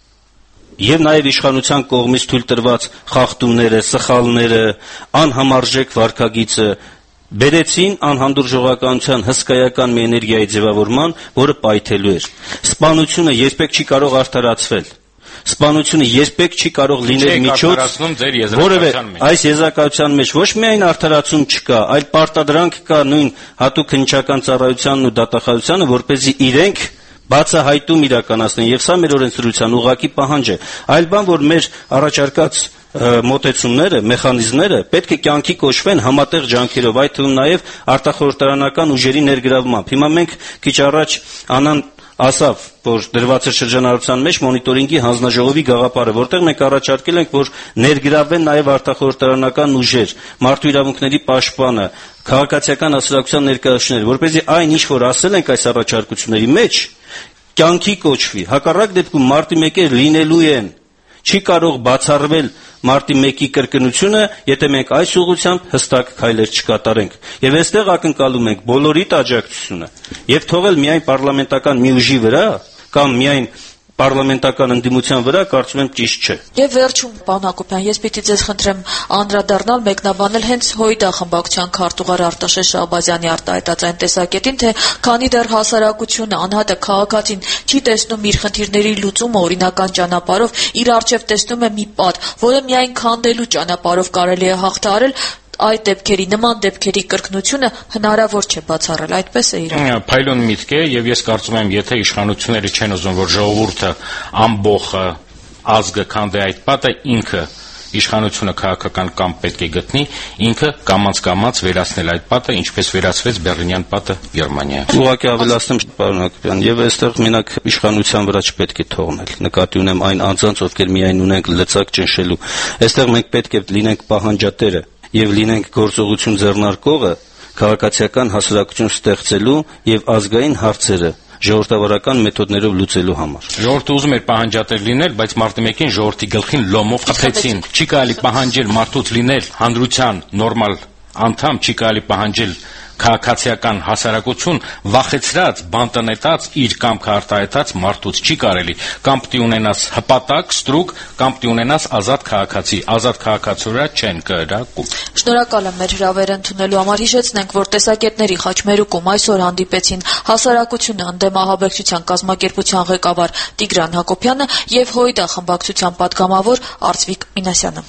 եւ նաեւ իշխանության կողմից թույլ տրված խախտումները, սխալները, անհամարժեք վարքագիծը բերեցին անհանդուրժողականության հսկայական մի էներգիայի ձևավորման, որը պայթելու էր։ Սպանությունը երբեք չի կարող արդարացվել։ Սպանությունը երբեք չի կարող լինել միջոց, որևէ այս եզրակացության մեջ ոչ միայն արդարացում չկա, այլ պարտադրանք կա նույն հատուկ քննչական ծառայությանն ու դատախազությանը, որպեսզի իրենք բացահայտում իրականացնեն, եւ սա մեր օրենսդրության ուղղակի պահանջ է։ Այլ բան, որ մեր առաջարկած մոտեցումները, մեխանիզմները պետք է կյանքի կոչվեն համատեղ ջանքերով, այդ թվում նաև արտախորհրդարանական ուժերի ներգրավմամբ։ Հիմա մենք քիչ առաջ Անան ասավ, որ դրված է շրջանառության մեջ մոնիտորինգի հանձնաժողովի գաղափարը, որտեղ մենք առաջարկել ենք, որ ներգրավվեն նաև արտախորհրդարանական ուժեր, մարդու իրավունքների պաշտպանը, քաղաքացիական հասարակության ներկայացուցիչներ, որպեսզի այն ինչ որ ասել ենք այս առաջարկությունների մեջ կյանքի կոչվի։ Հակառակ դեպքում մարտի 1-ը լինելու են, չի կարող բացառվել մարտի 1-ի կրկնությունը, եթե մենք այս ուղղությամբ հստակ քայլեր չկատարենք։ Եվ այստեղ ակնկալում ենք բոլորի աջակցությունը, եւ թողել միայն պարլամենտական մի ուժի վրա կամ միայն պարլամենտական ընդդիմության վրա, կարծում եմ ճիշտ չէ։ Եվ վերջում, պարոն Հակոբյան, ես պիտի ձեզ խնդրեմ անդրադառնալ մեկնաբանել հենց ՀՅԴ խմբակցության քարտուղար Արտաշես Շահբազյանի արտահայտած այն տեսակետին, թե քանի դեռ հասարակությունը անհատը քաղաքացին չի տեսնում իր խնդիրների լուծումը օրինական ճանապարհով, իր առջև տեսնում է մի պատ, որը միայն քանդելու ճանապարհով կարելի է հաղթահարել, այդ նման դեպքերի կրկնությունը հնարավոր չէ բացառել, այդպես է իրոք։ Փայլուն միտք է, եւ ես կարծում եմ, եթե իշխանությունները չեն ուզում, որ ժողովուրդը ամբողջը ազգը քանդի այդ պատը, ինքը իշխանությունը քաղաքական կամ պետք է գտնի, ինքը կամաց վերացնել այդ պատը, ինչպես վերացվեց Բեռլինյան պատը Գերմանիայում։ Ուղղակի ավելացնեմ, պարոն Հակոբյան, եւ այստեղ մենակ իշխանության վրա չպետք է թողնել։ Նկատի ունեմ այն անձանց, ովքեր միայն ունենք լծակ ճնշելու։ Այստեղ մենք պետք է լինենք պահանջատերը եւ լինենք գործողություն ձեռնարկողը քաղաքացիական հասարակություն ստեղծելու եւ ազգային հարցերը ժողովրդավարական մեթոդներով լուծելու համար։ Ժողովուրդը ուզում էր պահանջատեր լինել, բայց մարտի 1-ին ժողովրդի գլխին լոմով խփեցին։ Չի կարելի պահանջել մարդուց լինել հանրության նորմալ անդամ, չի կարելի պահանջել քաղաքացիական հասարակություն վախեցրած, բանտանետած, իր կամքը արտահայտած մարդուց չի կարելի։ Կամ պիտի ունենաս հպատակ, ստրուկ, կամ պիտի ունենաս ազատ քաղաքացի։ Ազատ քաղաքացու վրա չեն կրակում։ Շնորհակալ եմ մեր հրավերը ընդունելու համար։ Հիշեցնենք, որ տեսակետների խաչմերուկում այսօր հանդիպեցին Հասարակությունը ընդդեմ ահաբեկչության կազմակերպության ղեկավար Տիգրան Հակոբյանը եւ ՀՅԴ խմբակցության պատգամավոր Արծվիկ Մինասյանը։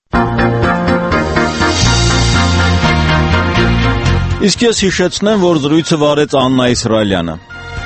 Իսկ ես հիշեցնեմ, որ զրույցը վարեց Աննա Իսրայելյանը։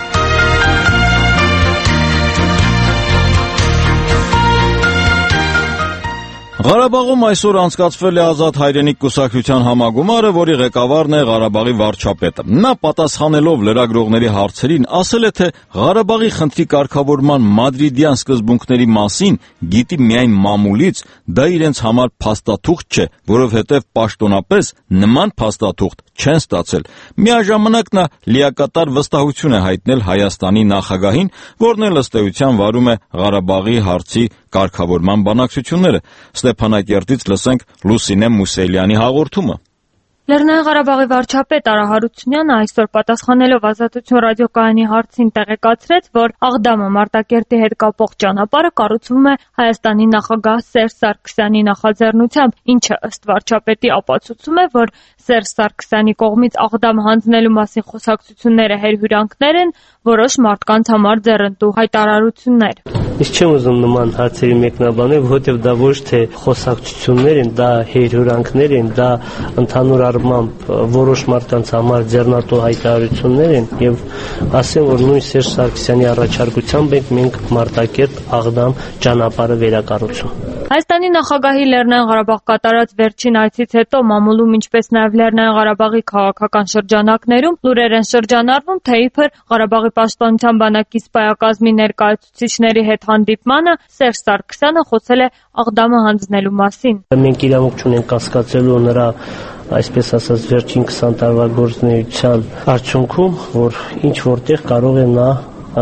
Ղարաբաղում այսօր անցկացվել է Ազատ հայրենիք կուսակցության համագումարը, որի ղեկավարն է Ղարաբաղի վարչապետը։ Նա պատասխանելով լրագրողների հարցերին ասել է, թե Ղարաբաղի խնդրի կարգավորման մադրիդյան սկզբունքների մասին գիտի միայն մամուլից, դա իրենց համար փաստաթուղթ չէ, որովհետև պաշտոնապես նման փաստաթուղթ չեն ստացել։ Միաժամանակ նա լիակատար վստահություն է հայտնել Հայաստանի նախագահին, որն էլ ըստ էության վարում է Ղարաբաղի հարցի կարգավորման բանակցությունները։ Ստեփանակերտից լսենք Լուսինե Մուսելյանի հաղորդումը։ Լեռնային Ղարաբաղի վարչապետ Արա Հարությունյանը այսօր պատասխանելով Ազատություն ռադիոկայանի հարցին տեղեկացրեց, որ Աղդամը Մարտակերտի հետ կապող ճանապարհը կառուցվում է Հայաստանի նախագահ Սերժ Սարգսյանի նախաձեռնությամբ, ինչը ըստ վարչապետի ապացուցում է, որ Սերժ Սարգսյանի կողմից Աղդամ հանձնելու մասին խոսակցությունները հերհյուրանքներ են, որոշ մարդկանց համար ձեռնտու հայտարարություններ։ Ես չեմ ուզում նման հարցերի մեկնաբանել, որովհետև դա ոչ թե խոսակցություններ են, դա հերհյուրանքներ են, դա ընդհանուր առմամբ որոշ մարդկանց համար ձեռնտու հայտարարություններ են, եւ ասեմ, որ նույն Սերժ Սարգսյանի առաջարկությամբ ենք մենք Մարտակերտ Աղդամ ճանապարհը վերակառուցում։ Հայաստանի նախագահի Լեռնային Ղարաբաղ կատարած վերջին այցից հետո մամուլում, ինչպես նաև Լեռնային Ղարաբաղի քաղաքական շրջանակներում լուրեր են շրջանառվում, թե իբր Ղարաբաղի պաշտպանության բանակի սպայակազմի ներկայացուցիչների հետ հանդիպմանը Սերժ Սարգսյանը խոսել է Աղդամը հանձնելու մասին։ Մենք իրավունք չունենք կասկածելու նրա այսպես ասած վերջին 20 տարվա գործունեության արդյունքում, որ ինչ որտեղ կարող է նա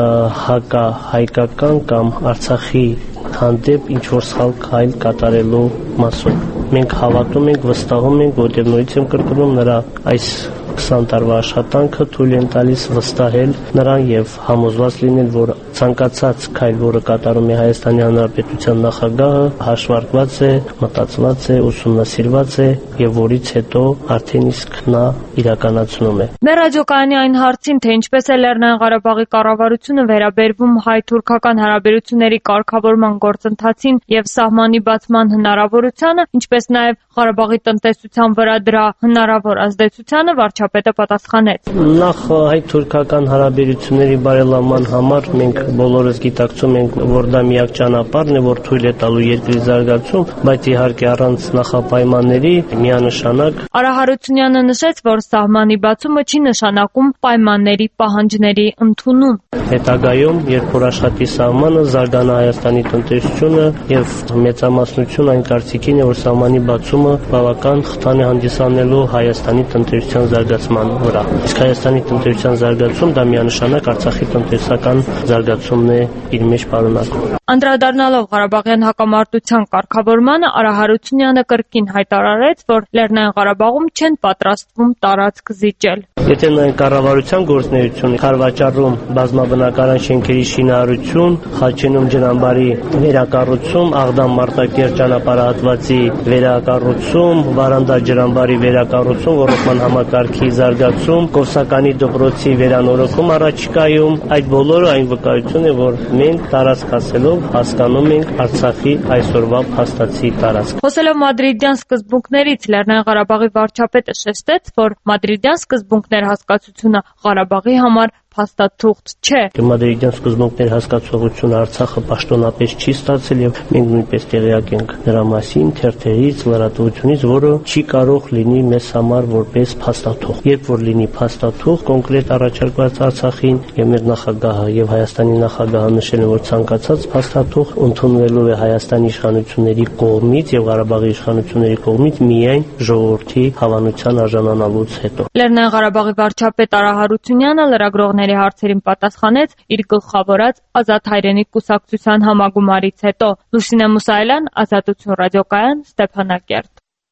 հակահայկական կամ Արցախի հանդեպ ինչ որ սխալ քայլ կատարելու մասով։ Մենք հավատում ենք, վստահում ենք, որտեղ նույնիսկ եմ կրկնում նրա այս 20 տարվա աշխատանքը թույլ են տալիս վստահել նրան եւ համոզված լինել, որ ցանկացած քայլ, որը կատարում է Հայաստանի Հանրապետության նախագահը, հաշվարկված է, մտածված է, ուսումնասիրված է եւ որից հետո արդեն իսկ նա իրականացնում է։ Մեր ռադիոկայանի այն հարցին, թե ինչպես է Լեռնային Ղարաբաղի կառավարությունը վերաբերվում հայ-թուրքական հարաբերությունների կարգավորման գործընթացին եւ սահմանի բացման հնարավորությանը, ինչպես նաեւ Ղարաբաղի տնտեսության վրա դրա հնարավոր ազդեցությանը, վարչապետը պատասխանեց. Նախ հայ-թուրքական հարաբերությունների բարելավման համար մենք բոլորս գիտակցում ենք, որ դա միակ ճանապարհն է, որ թույլ է տալու երկրի զարգացում, բայց իհարկե առանց նախապայմանների միանշանակ։ Արա Հարությունյանը նշեց, որ սահմանի բացումը չի նշանակում պայմանների պահանջների ընդունում։ Հետագայում, երբ որ աշխատի սահմանը, զարգանա Հայաստանի տնտեսությունը եւ մեծամասնություն այն կարծիքին է, որ սահմանի բացումը բավական խթան է հանդիսանելու Հայաստանի տնտեսության զարգացման վրա։ Իսկ Հայաստանի տնտեսության զարգացում դա միանշանակ Արցախի տնտեսական զարգացումն է իր մեջ պարունակում։ Անդրադառնալով Ղարաբաղյան հակամարտության կարգավորմանը, Արա Հարությունյանը կրկին հայտարարեց, որ Լեռնային Ղարաբաղում չեն պատրաստվում տարածք զիջել։ Եթե նայեն կառավարության գործունեությունը, Խարվաճառում բազմաբնակարան շենքերի շինարարություն, Խաչենում ջրամբարի վերակառուցում, Աղդամ Մարտակերտ ճանապարհահատվածի վերակառուցում, Վարանդա ջրամբարի վերակառուցում, ռոռոկման համակարգի զարգացում, Կովսականի դպրոցի վերանորոգում առաջիկայում, այդ բոլորը այն վկայություն է, որ մենք տարածք հասելով հասկանում ենք Արցախի այսօրվա փաստացի տարածք։ Խոսելով մադրիդյան սկզբունքներից, Լեռնային Ղարաբաղի վարչապետը շեշտեց, որ մադրիդյան սկզբունքներ հասկացությունը Ղարաբաղի համար փաստաթուղթ չէ։ Մադրիդյան սկզբունքներ հասկացողությունը Արցախը պաշտոնապես չի ստացել եւ մենք նույնպես տեղյակ ենք դրա մասին թերթերից, լրատվությունից, որը չի կարող լինի մեզ համար որպես փաստաթուղթ։ Երբ որ լինի փաստաթուղթ կոնկրետ առաջարկված Արցախին եւ մեր նախագահը եւ Հայաստանի նախագահը նշել են, որ ցանկացած փաստաթուղթ ընդունվելու է Հայաստանի իշխանությունների կողմից եւ Ղարաբաղի իշխանությունների կողմից միայն ժողովրդի հավանության արժանանալուց հետո։ Լեռնային Ղարաբաղի վարչապետ Արա Հարությունյանը լրագրողների հարցերին պատասխանեց իր գլխավորած Ազատ հայրենիք կուսակցության համագումարից հետո։ Լուսինե Մուսայելյան, Ազատություն ռադիոկայան, Ստեփանակերտ։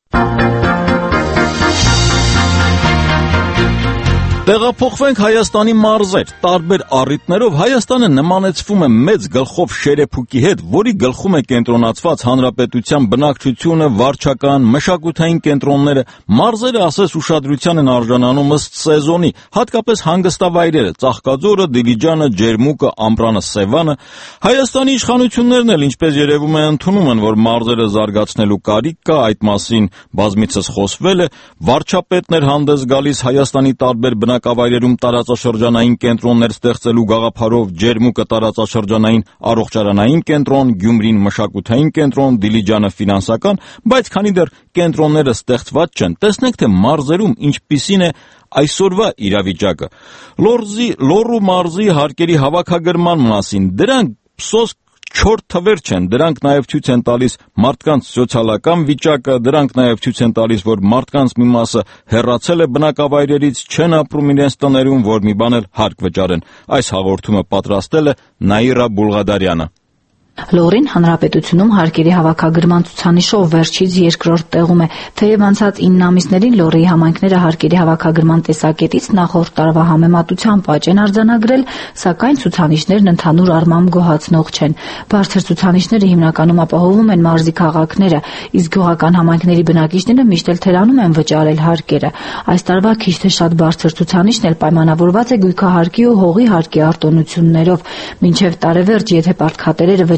Տեղափոխվենք Հայաստանի մարզեր։ Տարբեր առիթներով Հայաստանը նմանեցվում է մեծ գլխով շերեփուկի հետ, որի գլխում է կենտրոնացված հանրապետության բնակչությունը, վարչական, մշակութային կենտրոնները։ Մարզերը ասես ուշադրության են արժանանում ըստ սեզոնի, հատկապես հանգստավայրերը՝ Ծաղկաձորը, Դիլիջանը, Ջերմուկը, Ամպրանը, Սևանը։ Հայաստանի իշխանություններն էլ, ինչպես երևում է, ընդունում են, որ մարզերը զարգացնելու կարիք կա, այդ մասին բազմիցս խոսվել է։ Վարչապետն էր հանդես գալիս Հայաստանի տարբեր բնակավայրերում տարածաշրջանային կենտրոններ ստեղծելու գաղափարով, Ջերմուկը տարածաշրջանային առողջարանային կենտրոն, Գյումրին մշակութային կենտրոն, Դիլիջանը ֆինանսական, բայց քանի դեռ կենտրոնները ստեղծված չեն, տեսնենք, թե մարզերում ինչպիսին է այսօրվա իրավիճակը։ Լոռու մարզի հարկերի հավաքագրման մասին, դրանք սոսկ չոր թվեր չեն, դրանք նաև ցույց են տալիս մարդկանց սոցիալական վիճակը, դրանք նաև ցույց են տալիս, որ մարդկանց մի մասը հեռացել է բնակավայրերից, չեն ապրում իրենց տներում, որ մի բան էլ հարկ վճարեն։ Այս հաղորդումը պատրաստել է Նաիրա Բուլղադարյանը։ Լոռին հանրապետությունում հարկերի հավաքագրման ցուցանիշով վերջից երկրորդ տեղում է, թեև անցած 9 ամիսներին Լոռիի համայնքները հարկերի հավաքագրման տեսակետից նախորդ տարվա համեմատությամբ աճ են արձանագրել, սակայն ցուցանիշներն ընդհանուր առմամբ գոհացնող չեն։ Բարձր ցուցանիշները հիմնականում ապահովում են մարզի քաղաքները, իսկ գյուղական համայնքների բնակիչները միշտ էլ թերանում են վճարել հարկերը։ Այս տարվա քիչ թե շատ բարձր ցուցանիշն էլ պայմանավորված է գույքահարկի ու հողի հարկի արտոնություններով։ Մինչև տարեվերջ, եթե պարտքատերերը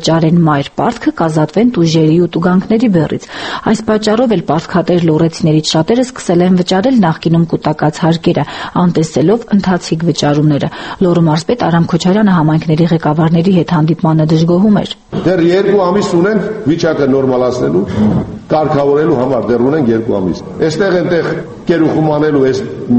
վճարեն մայր պարտքը, կազատվեն տուժերի ու տուգանքների բեռից։ Այս պատճառով էլ պարտքատեր լոռեցիներից շատերը սկսել են վճարել նախկինում կուտակած հարկերը, անտեսելով ընթացիկ վճարումները։ Լոռու մարզպետ Արամ Քոչարյանը համայնքների ղեկավարների հետ հանդիպմանը դժգոհում էր։ Դեռ 2 ամիս ունենք վիճակը նորմալացնելու, կարգավորելու համար դեռ ունենք 2 ամիս։ Այստեղ այնտեղ կերուխում անելու այս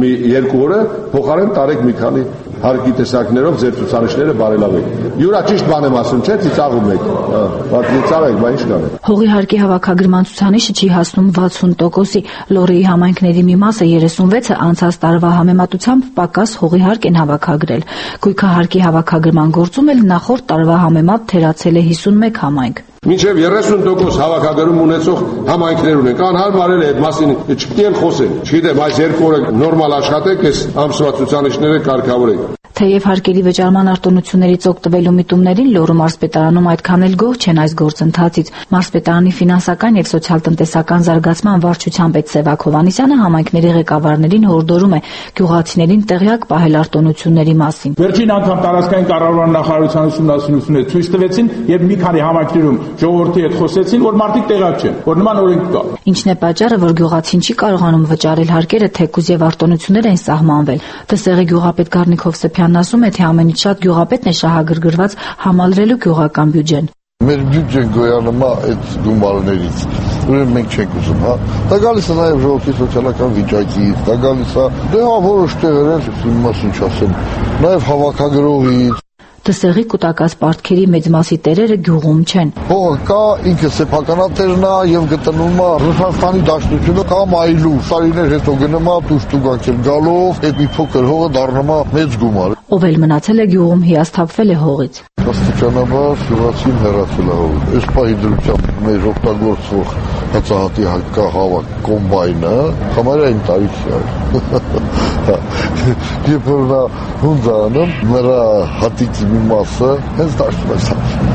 2 օրը փոխարեն տարեք մի քանի հարկի տեսակներով ձեր ցուցանիշները բարելավեք։ Յուրա ճիշտ բան եմ ասում, չէ՞, ծիծաղում եք։ Ծիծաղեք, բա ինչ կան։ Հողի հարկի հավաքագրման ցուցանիշը չի հասնում 60%-ի։ Լոռիի համայնքների մի մասը 36-ը անցած տարվա համեմատությամբ պակաս հողի հարկ են հավաքագրել։ Գույքը հարկի հավաքագրման գործում էլ նախորդ տարվա համեմատ թերացել է 51 համայնք։ Մինչև 30% հավաքագրում ունեցող համայնքներ ունենք, անհարմար է այդ մասին չպետք է խոսեն։ Չգիտեմ, այս 2 օրը նորմալ աշխատեք, այս ամսվա ցուցանիշները կարգավորեք։ Թեև հարկերի վճարման արտոնություններից օգտվելու միտումներին Լոռու մարզպետարանում այդքան էլ գոհ չեն այս գործընթացից։ Մարզպետարանի ֆինանսական եւ սոցիալ-տնտեսական զարգացման վարչության պետ Սևակ Հովհաննիսյանը համայնքների ղեկավարներին հորդորում է գյուղացիներին տեղյակ պահել արտոնությունների մասին։ Վերջին անգամ տարածքային կառավարման նախարարության ուսումնասիրությունները ցույց տվեցին եւ մի քանի համայնքներում ժողովրդի հետ խոսեցին, որ մարդիկ տեղյակ չեն, որ նման օրենք կա։ Ինչն է պատճառը, որ գյուղացին չի կարողանում վճարել հարկերը, թեկուզ եւ արտոնություններ են սահմանվել։ Դսեղի գյուղապետ Գառնիկ Հովսեփյանն ասում է, թե ամենից շատ գյուղապետն է շահագրգռված համալրելու գյուղական բյուջեն։ Մեր բյուջեն գոյանում է այդ գումարներից, ուրեմն մենք չենք ուզում, հա։ Դա գալիս է նաև ժողովրդի սոցիալական վիճակից, դա գալիս է որոշ տեղերից, իմ մասին չասեմ, նաև հավաքագրողից։ Դսեղի կուտակած պարտքերի մեծ մասի տերերը գյուղում չեն։ Հողը կա, ինքը սեփականատերն է եւ գտնվում է Ռուսաստանի Դաշնությունը կամ այլու։ Սարիներ հետո գնում է տուժ-տուգանքել գալով, այդ մի փոքր հողը դառնում է մեծ գումար։ Ով էլ մնացել է գյուղում, հիասթափվել է հողից։ Աստիճանաբար գյուղացին հեռացել է հողից։ Այս պահի դրությամբ մեր օգտագործող հացահատի հավաք կոմբայնը համարյա այն տարիքի է։ Երբ որ նա հունձ անում, նրա հատից մի մասը հենց դաշտում է սարքում։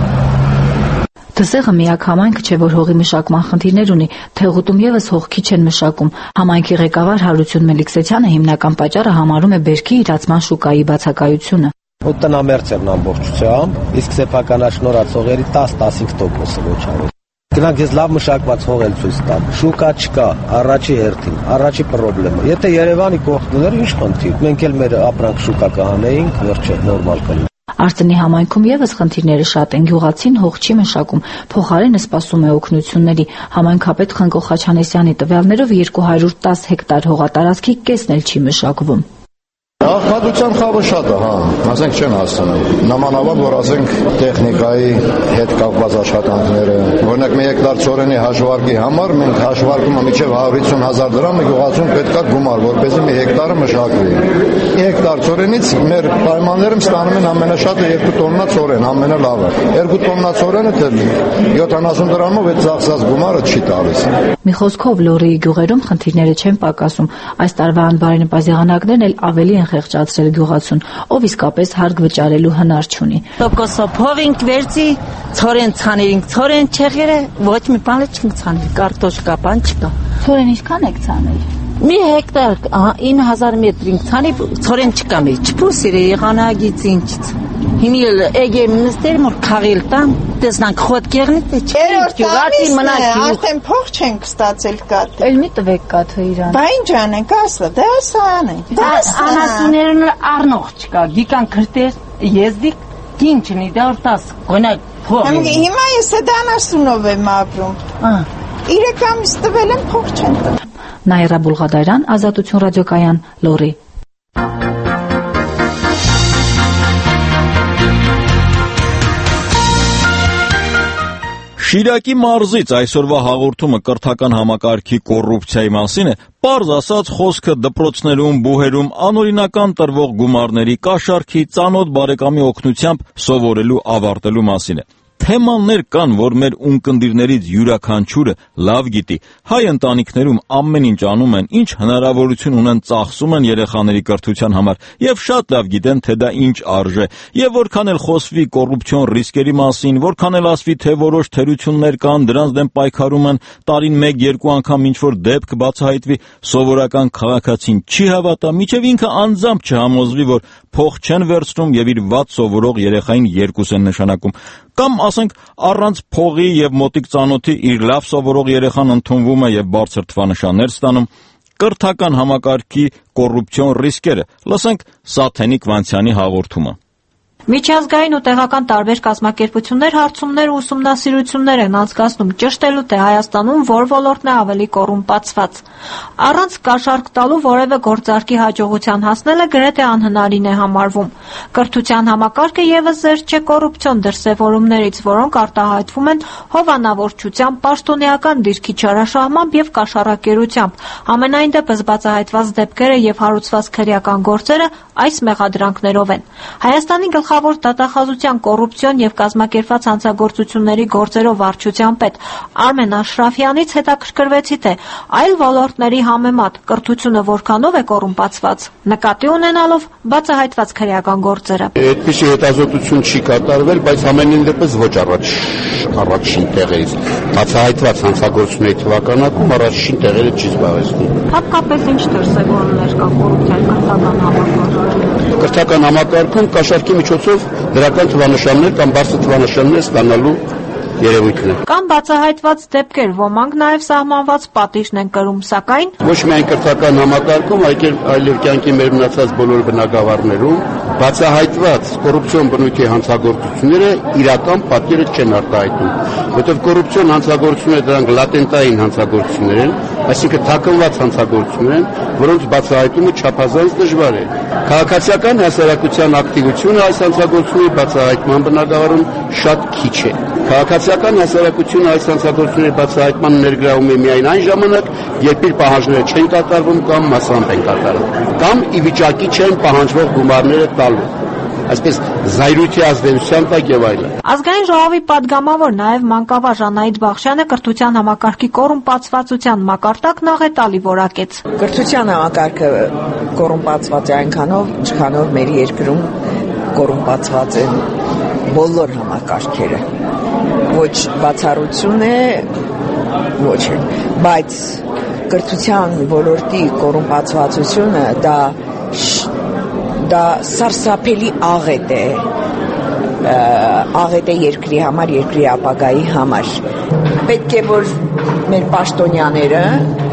Դսեղը միակ համայնքը չէ, որ հողի մշակման խնդիրներ ունի, Թեղուտում եւս հող քիչ են մշակում։ Համայնքի ղեկավար Հարություն Մելիքսեթյանը հիմնական պատճառը համարում է բերքի իրացման շուկայի բացակայությունը։ Տնամերձ են ամբողջությամբ, իսկ սեփականաշնորհած հողերի 10-15%-ը ոչ ավելի։ Գնանք ես լավ մշակված հող էլ ցույց տամ։ Շուկա չկա, առաջի հերթին, առաջի խնդրեմը։ Եթե Երևանի կողքներ ինչ խնդիր, մենք էլ մեր ապրանք շուկա կանեինք, վերջը նորմալ կլինի։ Արցնի համայնքում եւս խնդիրները շատ են։ Գյուղացին հող չի մշակում, փոխարենը սպասում է օգնությունների։ Համայնքապետ Խնկո Խաչանեսյանի տվյալներով 210 հեկտար հողատարածքի կեսն էլ չի մշակվում։ Աղքատության խավը շատ է, հա, ասենք չեն հասցնում։ Նամանավանդ, որ ասենք տեխնիկայի հետ կապված աշխատանքները, օրինակ մի հեկտար ծորենի հաշվարկի համար մենք հաշվարկում ենք մինչև 150,000 դրամ գյուղացուն պետքա գումար, որպեսզի մի հեկտարը մշակվի։ Մի հեկտար ծորենից մեր պայմաններում ստանում են ամենաշատը 2 տոննա ծորեն, ամենալավը։ 2 տոննա ծորենը թե 70 դրամով այդ ծախսած գումարը չի տալիս։ Մի խոսքով Լոռիի գյուղերում խնդիրները չեն պակասում։ Այս տարվա անբարենպաստ եղանակներն էլ ավելի են խեղճացրել գյուղացուն, ով իսկապես հարկ վճարելու հնար չունի։ Տոկոսով հողինք վերցի, ցորեն ցաներինք, ցորեն չեղերը, ոչ մի բան չենք ցանել, կարտոշկա բան չկա։ Ցորեն ինչքան եք ցանել։ Մի հեկտար 9000 մետրին ցանի, ցորեն չկա մի, չփուսիրե եղանագից ինչից։ Հիմիլ էգեմ նստեր մոր քաղիլ տամ, տեսնանք խոտկերնի թե չէ։ Գյուղացի մնաք արդեն փող չենք ստացել կատ։ Էլ մի տվեք կաթը իրան։ Բա ինչ անենք, ասա, դա ասանենք։ Անասուներն առնող չկա, գիկան քրտես, եզդիկ, կինչնի դա օրտաս, գոնակ փող։ Հիմա ես այդ անասունով եմ ապրում։ 3 ամիս տվել եմ, փող չեն տվել։ Նաիրա Բուլղադարյան, Ազատություն ռադիոկայան, Լոռի։ Շիրակի մարզից այսօրվա հաղորդումը կրթական համակարգի կոռուպցիայի մասին է, պարզ ասած խոսքը դպրոցներում, բուհերում անօրինական տրվող գումարների կաշառքի ծանոթ բարեկամի օգնությամբ սովորելու ավարտելու մասին է։ Թեմաներ կան, որ մեր ունկնդիրներից յուրաքանչյուրը լավ գիտի։ Հայ ընտանիքներում ամեն ինչ անում են, ինչ հնարավորություն ունեն ծախսում են երեխաների կրթության համար, եւ շատ լավ գիտեն, թե դա ինչ արժե։ Եվ որքան էլ խոսվի կոռուպցիոն ռիսկերի մասին, որքան էլ ասվի, թե որոշ թերություններ կան, դրանց դեմ պայքարում են, տարին 1-2 անգամ ինչ-որ դեպք բացահայտվի, սովորական քաղաքացին չի հավատա, մինչև ինքը անձամբ չհամոզվի, որ փող չեն վերցնում եւ իր վատ սովորող երեխային երկուս են նշանակում։ Կամ ասենք առանց փողի եւ մոտիկ ծանոթի իր լավ սովորող երեխան ընդունվում է եւ բարձր թվանշաններ ստանում։ Կրթական համակարգի կոռուպցիոն ռիսկերը։ Լսենք Սաթենիկ Վանցյանի հաղորդումը։ Միջազգային ու տեղական տարբեր կազմակերպություններ հարցումներ ու ուսումնասիրություններ են անցկացնում ճշտելու թե Հայաստանում որ ոլորտն է ավելի կոռումպացված։ Առանց կաշառք տալու որևէ գործարքի հաջողության հասնելը գրեթե անհնարին է համարվում։ Կրթության համակարգը եւս զերծ չէ կոռուպցիոն դրսևորումներից, որոնք արտահայտվում են հովանավորչությամբ, պաշտոնեական դիրքի չարաշահմամբ եւ կաշառակերությամբ։ Ամենայն դեպս բացահայտված դեպքերը եւ հարուցված քրեական գործերը այս մեղադրանքներով են։ Հայաստանի գլխավոր դատախազության կոռուպցիոն եւ կազմակերպված հանցագործությունների գործերով վարչության պետ Արմեն Աշրաֆյանից հետաքրքրվեցի թե այլ ոլորտների համեմատ կրթությունը որքանով է կոռումպացված, նկատի ունենալով բացահայտված քրեական գործերը։ Այդպիսի հետազոտություն չի կատարվել, բայց ամենին դեպս ոչ առաջին տեղերից։ Բացահայտված հանցագործությունների թվականակում առաջին տեղերը չի զբաղեցնում։ Հատկապես ինչ դրսևորումներ կան կոռուպցիայի կրթական համակարգում։ Կրթական համակարգում կաշառքի միջոցով դրական թվանշաններ կամ բարձր թվանշաններ ստանալու երևույթներ։ Կան բացահայտված դեպքեր, ոմանք նաև սահմանված պատիժն են կրում, սակայն ոչ միայն կրթական համակարգում, այլև կյանքի մեր մնացած բոլոր բնագավառներում բացահայտված կոռուպցիոն բնույթի հանցագործությունները իրական պատկերը չեն արտահայտում, որովհետև կոռուպցիոն հանցագործությունները դրանք լատենտային հանցագործություններ են, այսինքն թաքնված հանցագործություններ են, որոնց բացահայտումը չափազանց դժվար է։ Քաղաքացիական հասարակության ակտիվությունը այս հանցագործությունների բացահայտման բնագավառում շատ քիչ է։ Քաղաքացիական հասարակությունը այս հանցագործությունների բացահայտման ներգրավում է միայն այն ժամանակ, երբ իր պահանջները չեն կատարվում կամ մասամբ են կատարվում, կամ ի վիճակի չեն պահանջվող գումարները տալու, այսպես զայրույթի ազդեցության տակ եւ այլն։ Ազգային ժողովի падգամավոր նաև մանկավար Անահիտ Բախշյանը կրթության համակարգի կոռումպացվածության մակարդակն աղետալի որակեց։ Կրթության համակարգը կոռումպացված է այնքանով, ինչքանով մեր երկրում կոռումպացված են բոլոր համակարգերը։ Ոչ բացառություն է, ոչ է, բայց կրթության ոլորտի կոռումպացվածությունը դա սարսափելի աղետ է երկրի համար, երկրի ապագայի համար։ Պետք է որ մեր պաշտոնյաները,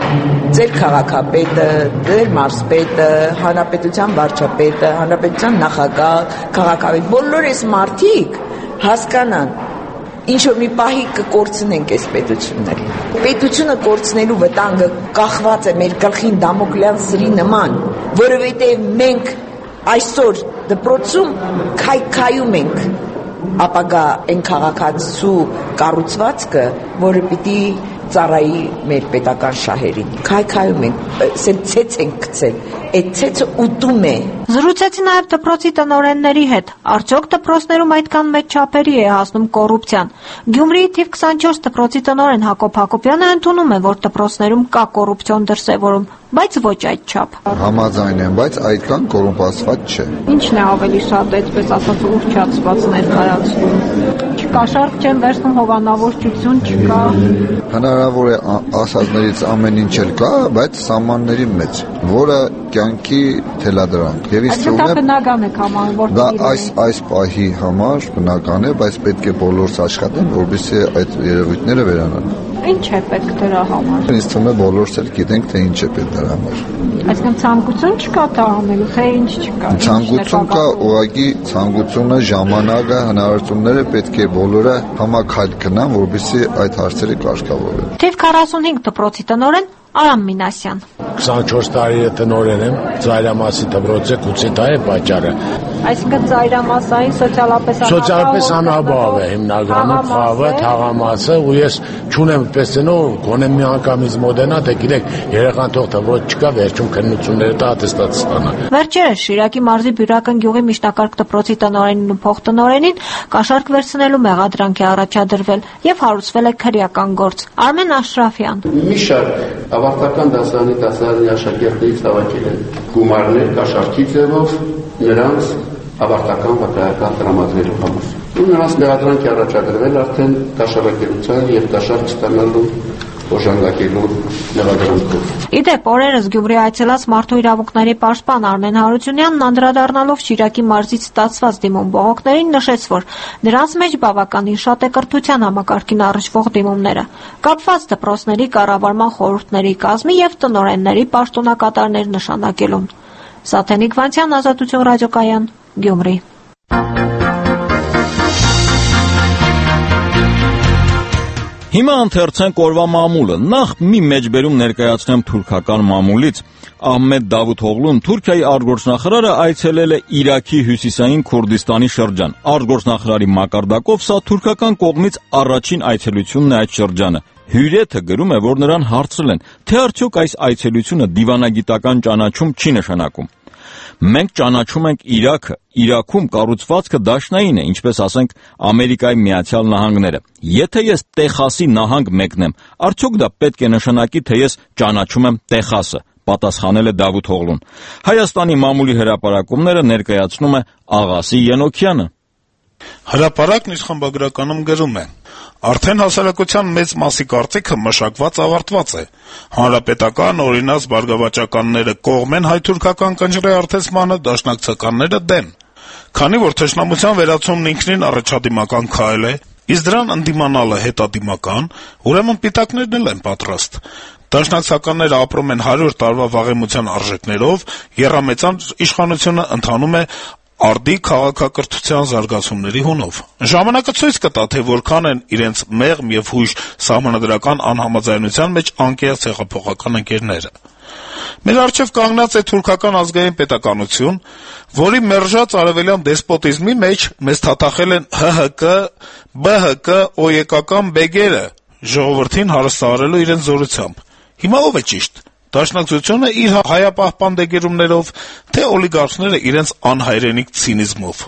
ձեր քաղաքապետը, ձեր մարզպետը, հանրապետության վարչապետը, հանրապետության նախագահ, քաղաքավարի, բոլոր այս մարդիկ հասկանան, ինչ որ մի պահի կկորցնենք այս պետությունները։ Պետությունը կորցնելու վտանգը կախված է մեր գլխին դամոկլյան սրի նման, որովհետև մենք այսօր դպրոցում քայքայում ենք ապագա այն քաղաքացու կառուցվածքը, որը պիտի ծառայի մեր պետական շահերին։ Քայքայում ենք, ցեց ենք գցել, այդ ցեցը ուտում է։ Զրուցեցի նաև դպրոցի տնօրենների հետ։ Արդյոք դպրոցներում այդքան մեծ չափերի է հասնում կոռուպցիան։ Գյումրիի թիվ 24 դպրոցի տնօրեն Հակոբ Հակոբյանը ընդունում է, որ դպրոցներում կա կոռուպցիոն դրսևորում, բայց ոչ այդչափ։ Համաձայն եմ, բայց այդքան կոռումպացված չէ։ Ինչն է ավելի շատ այդպես ասած ուղղչացված ներկայացնում։ Կաշառք չեն վերցնում, հովանավորչություն չկա։ Հնարավոր է ասածներից ամեն ինչ էլ կա, բայց սահմանների մեջ, որը կյանքի թելադրանք։ Եվ ինձ թվում է բնական է համարվում, որ դա այս պահի համար բնական է, բայց պետք է բոլորս աշխատեն, որպեսզի այդ երևույթները վերանան։ Ինչ է պետք դրա համար։ Ինձ թվում է բոլորս էլ գիտենք, թե ինչ է պետք դրա համար։ Այսինքն ցանկություն չկա դա անելու, թե ինչ չկա։ Ցանկություն կա, ուղղակի ցանկությունը, ժամանակը, հնարավորությունները պետք է բոլորը համակայլ գնան, որպեսզի այդ հարցերը կարգավորվեն։ Թիվ 45 դպրոցի տնօրեն Արամ Մինասյան։ 24 տարի տնօրեն եմ, ծայրամասի դպրոցի գուցե դա է պատճառը։ Այսինքն ծայրամասային սոցիալապես անաբավ է հիմնադրամը, խաղը, թաղամասը, ու ես չունեմ տեսնող, գոնե մի անգամից մոդենա, թե գիտեք, երեխան թող դպրոց չկա, վերջում քննությունները դա ատեստատ ստանա։ Վերջերս Շիրակի մարզի Բյուրական գյուղի միջնակարգ դպրոցի տնօրենին ու փոխտնօրենին կաշառք վերցնելու մեղադրանք է առաջադրվել եւ հարուցվել է քրեական գործ։ Արմեն Աշրաֆյան։ Մի շարք ավարտական դասարանի դասարանի աշակերտներից հավաքել են գումարներ կաշառքի ձևով նրանց ավարտական վկայական տրամադրելու համար։ Ու նրանց մեղադրանք է առաջադրվել արդեն կաշառակերության եւ կաշառք ստանալու օժանդակելու նեղադրույթով։ Իդեպ օրերս Գյումրի այցելած մարդու իրավունքների պաշտպան Արմեն Հարությունյանն անդրադառնալով Շիրակի մարզից ստացված դիմում բողոքներին նշեց, որ նրանց մեջ բավականին շատ է կրթության համակարգին առնչվող դիմումները, կապված դպրոցների կառավարման խորհուրդների կազմի եւ տնօրենների պաշտոնակատարներ նշանակելուն։ Սաթենիկ Վանցյան, Ազատություն ռադիոկայան, Գյումրի։ Հիմա ընթերցենք օրվա մամուլը։ Նախ մի մեջբերում ներկայացնեմ թուրքական մամուլից։ Ահմեդ Դավութօղլուն, Թուրքիայի արտգործնախարարը, այցելել է Իրաքի հյուսիսային Քուրդիստանի շրջան։ Արտգործնախարարի մակարդակով սա թուրքական կողմից առաջին այցելությունն է այդ շրջանը։ Հյուրեթը գրում է, որ նրան հարցրել են, թե արդյոք այս այցելությունը դիվանագիտական ճանաչում չի նշանակում։ Մենք ճանաչում ենք Իրաքը, Իրաքում կառուցվածքը դաշնային է, ինչպես ասենք Ամերիկայի Միացյալ Նահանգները։ Եթե ես Տեխասի նահանգ մեկնեմ, արդյոք դա պետք է նշանակի, թե ես ճանաչում եմ Տեխասը, պատասխանել է Դավութօղլուն։ Հայաստանի մամուլի հրապարակումները ներկայացնում է Աղասի Ենոքյանը։ Հրապարակն իր խմբագրականում գրում է. Արդեն հասարակության մեծ մասի կարծիքը մշակված ավարտված է։ Հանրապետական օրինաց բարգավաճականները կողմ են հայ-թուրքական կնճռի արդեսմանը, դաշնակցականները դեմ։ Քանի որ թշնամության վերացումն ինքնին առաջադիմական քայլ է, իսկ դրան ընդդիմանալը հետադիմական, ուրեմն պիտակներն էլ են պատրաստ։ Դաշնակցականները ապրում են 100 տարվա վաղեմության արժեքներով, եռամեծան իշխանությունը ընթանում է արդի քաղաքակրթության զարգացումների հունով։ Ժամանակը ցույց կտա, թե որքան են իրենց մեղմ եւ հույժ սահմանադրական անհամաձայնության մեջ անկեղծ հեղափոխական ընկերները։ Մեր առջև կանգնած է թուրքական ազգային պետականություն, որի մերժած արևելյան դեսպոտիզմի մեջ մեզ թաթախել են ՀՀԿ, ԲՀԿ, օեկական բեգերը, ժողովրդին հարստահարելու իրենց զորությամբ։ Հիմա ով է ճիշտ։ Դաշնակցությունը իր հայապահպան դեգերումներով, թե օլիգարխները իրենց անհայրենիք ցինիզմով։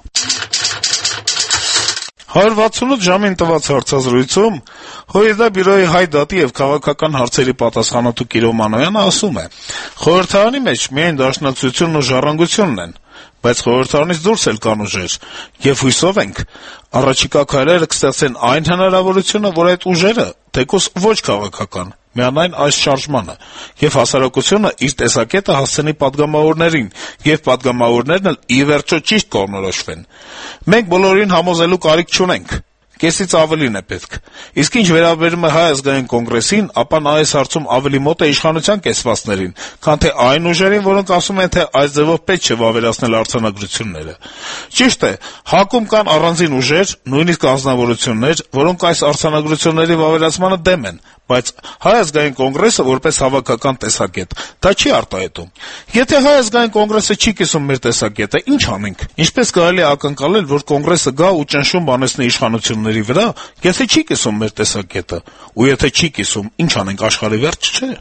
168 ժամին տված հարցազրույցում ՀՅԴ բյուրոյի հայ դատի եւ քաղաքական հարցերի պատասխանատու Կիրո Մանոյանը ասում է. խորհրդարանի մեջ միայն դաշնակցությունն ու ժառանգությունն են, բայց խորհրդարանից դուրս էլ կան ուժեր, եւ հույսով ենք առաջիկա քայլերը կստեղծեն այն հնարավորությունը, որ այդ ուժերը, թեկուզ ոչ քաղաքական, միանային այս շարժմանը, եւ հասարակությունը իր տեսակետը հասցնի падգամավորներին, եւ падգամավորներն էլ ի վերջո ճիշտ կողմնորոշվեն։ Մենք բոլորին համոզելու կարիք չունենք։ Կեսից ավելին է պետք։ Իսկ ինչ վերաբերում է Հայ ազգային կոնգրեսին, ապա նա այս հարցում ավելի մոտ է իշխանության կեսվածներին, քան թե այն ուժերին, որոնք ասում են, թե այս ձևով պետք չէ վավերացնել արձանագրությունները։ Ճիշտ է, ՀԱԿ-ում կան առանձին ուժեր, նույնիսկ անձնավորություններ, որոնք այս արձանագրությունների վավերացմանը դեմ են, բայց Հայ ազգային կոնգրեսը որպես հավաքական տեսակետ դա չի արտահայտում։ Եթե Հայ ազգային կոնգրեսը չի կիսում մեր տեսակետը, ինչ անենք։ Ինչպես կարելի է ակնկալել, որ կոնգրեսը գա ու ճնշում բանեցնի իշխանությունների վրա, եթե չի կիսում մեր տեսակետը, ու եթե չի կիսում, ինչ անենք, աշխարհի վերջ չէ։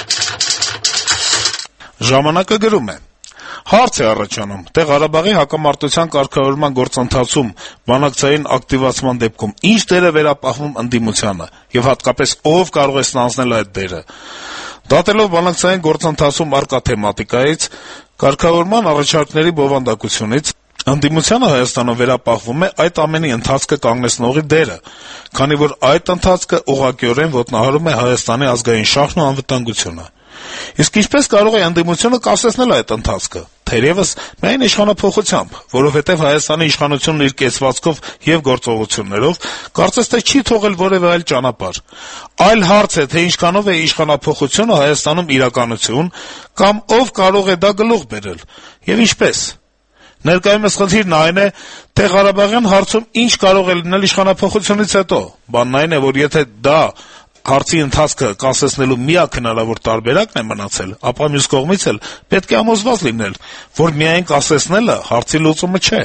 Ժամանակը գրում է. Հարց է առաջանում, թե Ղարաբաղի հակամարտության կարգավորման գործընթացում բանակցային ակտիվացման դեպքում ինչ դեր է վերապահվում ընդդիմությանը եւ հատկապես ով կարող է ստանձնել այդ դերը։ Դատելով բանակցային գործընթացում առկա թեմատիկայից, կարգավորման առաջարկների բովանդակությունից, ընդդիմությանը Հայաստանում վերապահվում է այդ ամենի ընթացքը կանգնեցնողի դերը, քանի որ այդ ընթացքը ուղղակիորեն ոտնահարում է Հայաստանի ազգային շահն ու անվտանգությունը։ Իսկ ինչպես կարող է ընդդիմությունը կասեցնել այդ ընթացքը։ Թերևս միայն իշխանափոխությամբ, որովհետև Հայաստանի իշխանությունն իր կեցվածքով եւ գործողություններով կարծես թե չի թողել որևէ այլ ճանապարհ։ Այլ հարց է, թե ինչքանով է իշխանափոխությունը Հայաստանում իրականություն, կամ ով կարող է դա գլուխ բերել եւ ինչպես։ Ներկայումս խնդիրն այն է, թե Ղարաբաղյան հարցում ինչ կարող է լինել իշխանափոխությունից հետո։ Բանն այն է, որ եթե դա հարցի ընթացքը կասեցնելու միակ հնարավոր տարբերակն է մնացել, ապա մյուս կողմից էլ պետք է համոզված լինել, որ միայն կասեցնելը հարցի լուծումը չէ։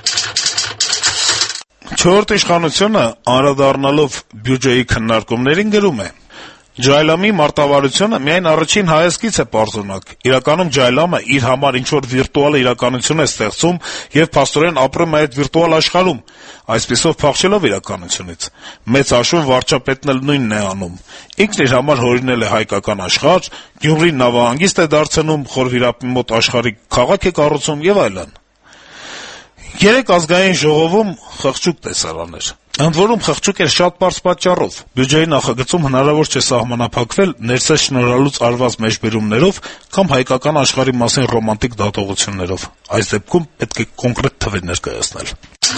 Չորրորդ իշխանությունը, անդրադառնալով բյուջեի քննարկումներին, գրում է. Ջայլամի մարտավարությունը միայն առաջին հայացքից է պարզունակ։ Իրականում Ջայլամը իր համար ինչ-որ վիրտուալ իրականություն է ստեղծում եւ փաստորեն ապրում է այդ վիրտուալ աշխարհում, այսպիսով փախչելով իրականությունից։ Մեծ հաշվով վարչապետն էլ նույնն է անում։ Ինքն իր համար հորինել է հայկական աշխարհ, Գյումրին նավահանգիստ է դարձնում, խորվիրապի մոտ աշխարհիկ քաղաք է կառուցում եւ այլն։ Երեք ազգային ժողովում խղճուկ տեսարաներ։ Ընդ որում խղճուկ էր շատ պարզ պատճառով. բյուջեի նախագծում հնարավոր չէ սահմանափակվել ներսես շնորհալուց արված մեջբերումներով կամ հայկական աշխարհի մասին ռոմանտիկ դատողություններով։ Այս դեպքում պետք է կոնկրետ թվեր ներկայացնել։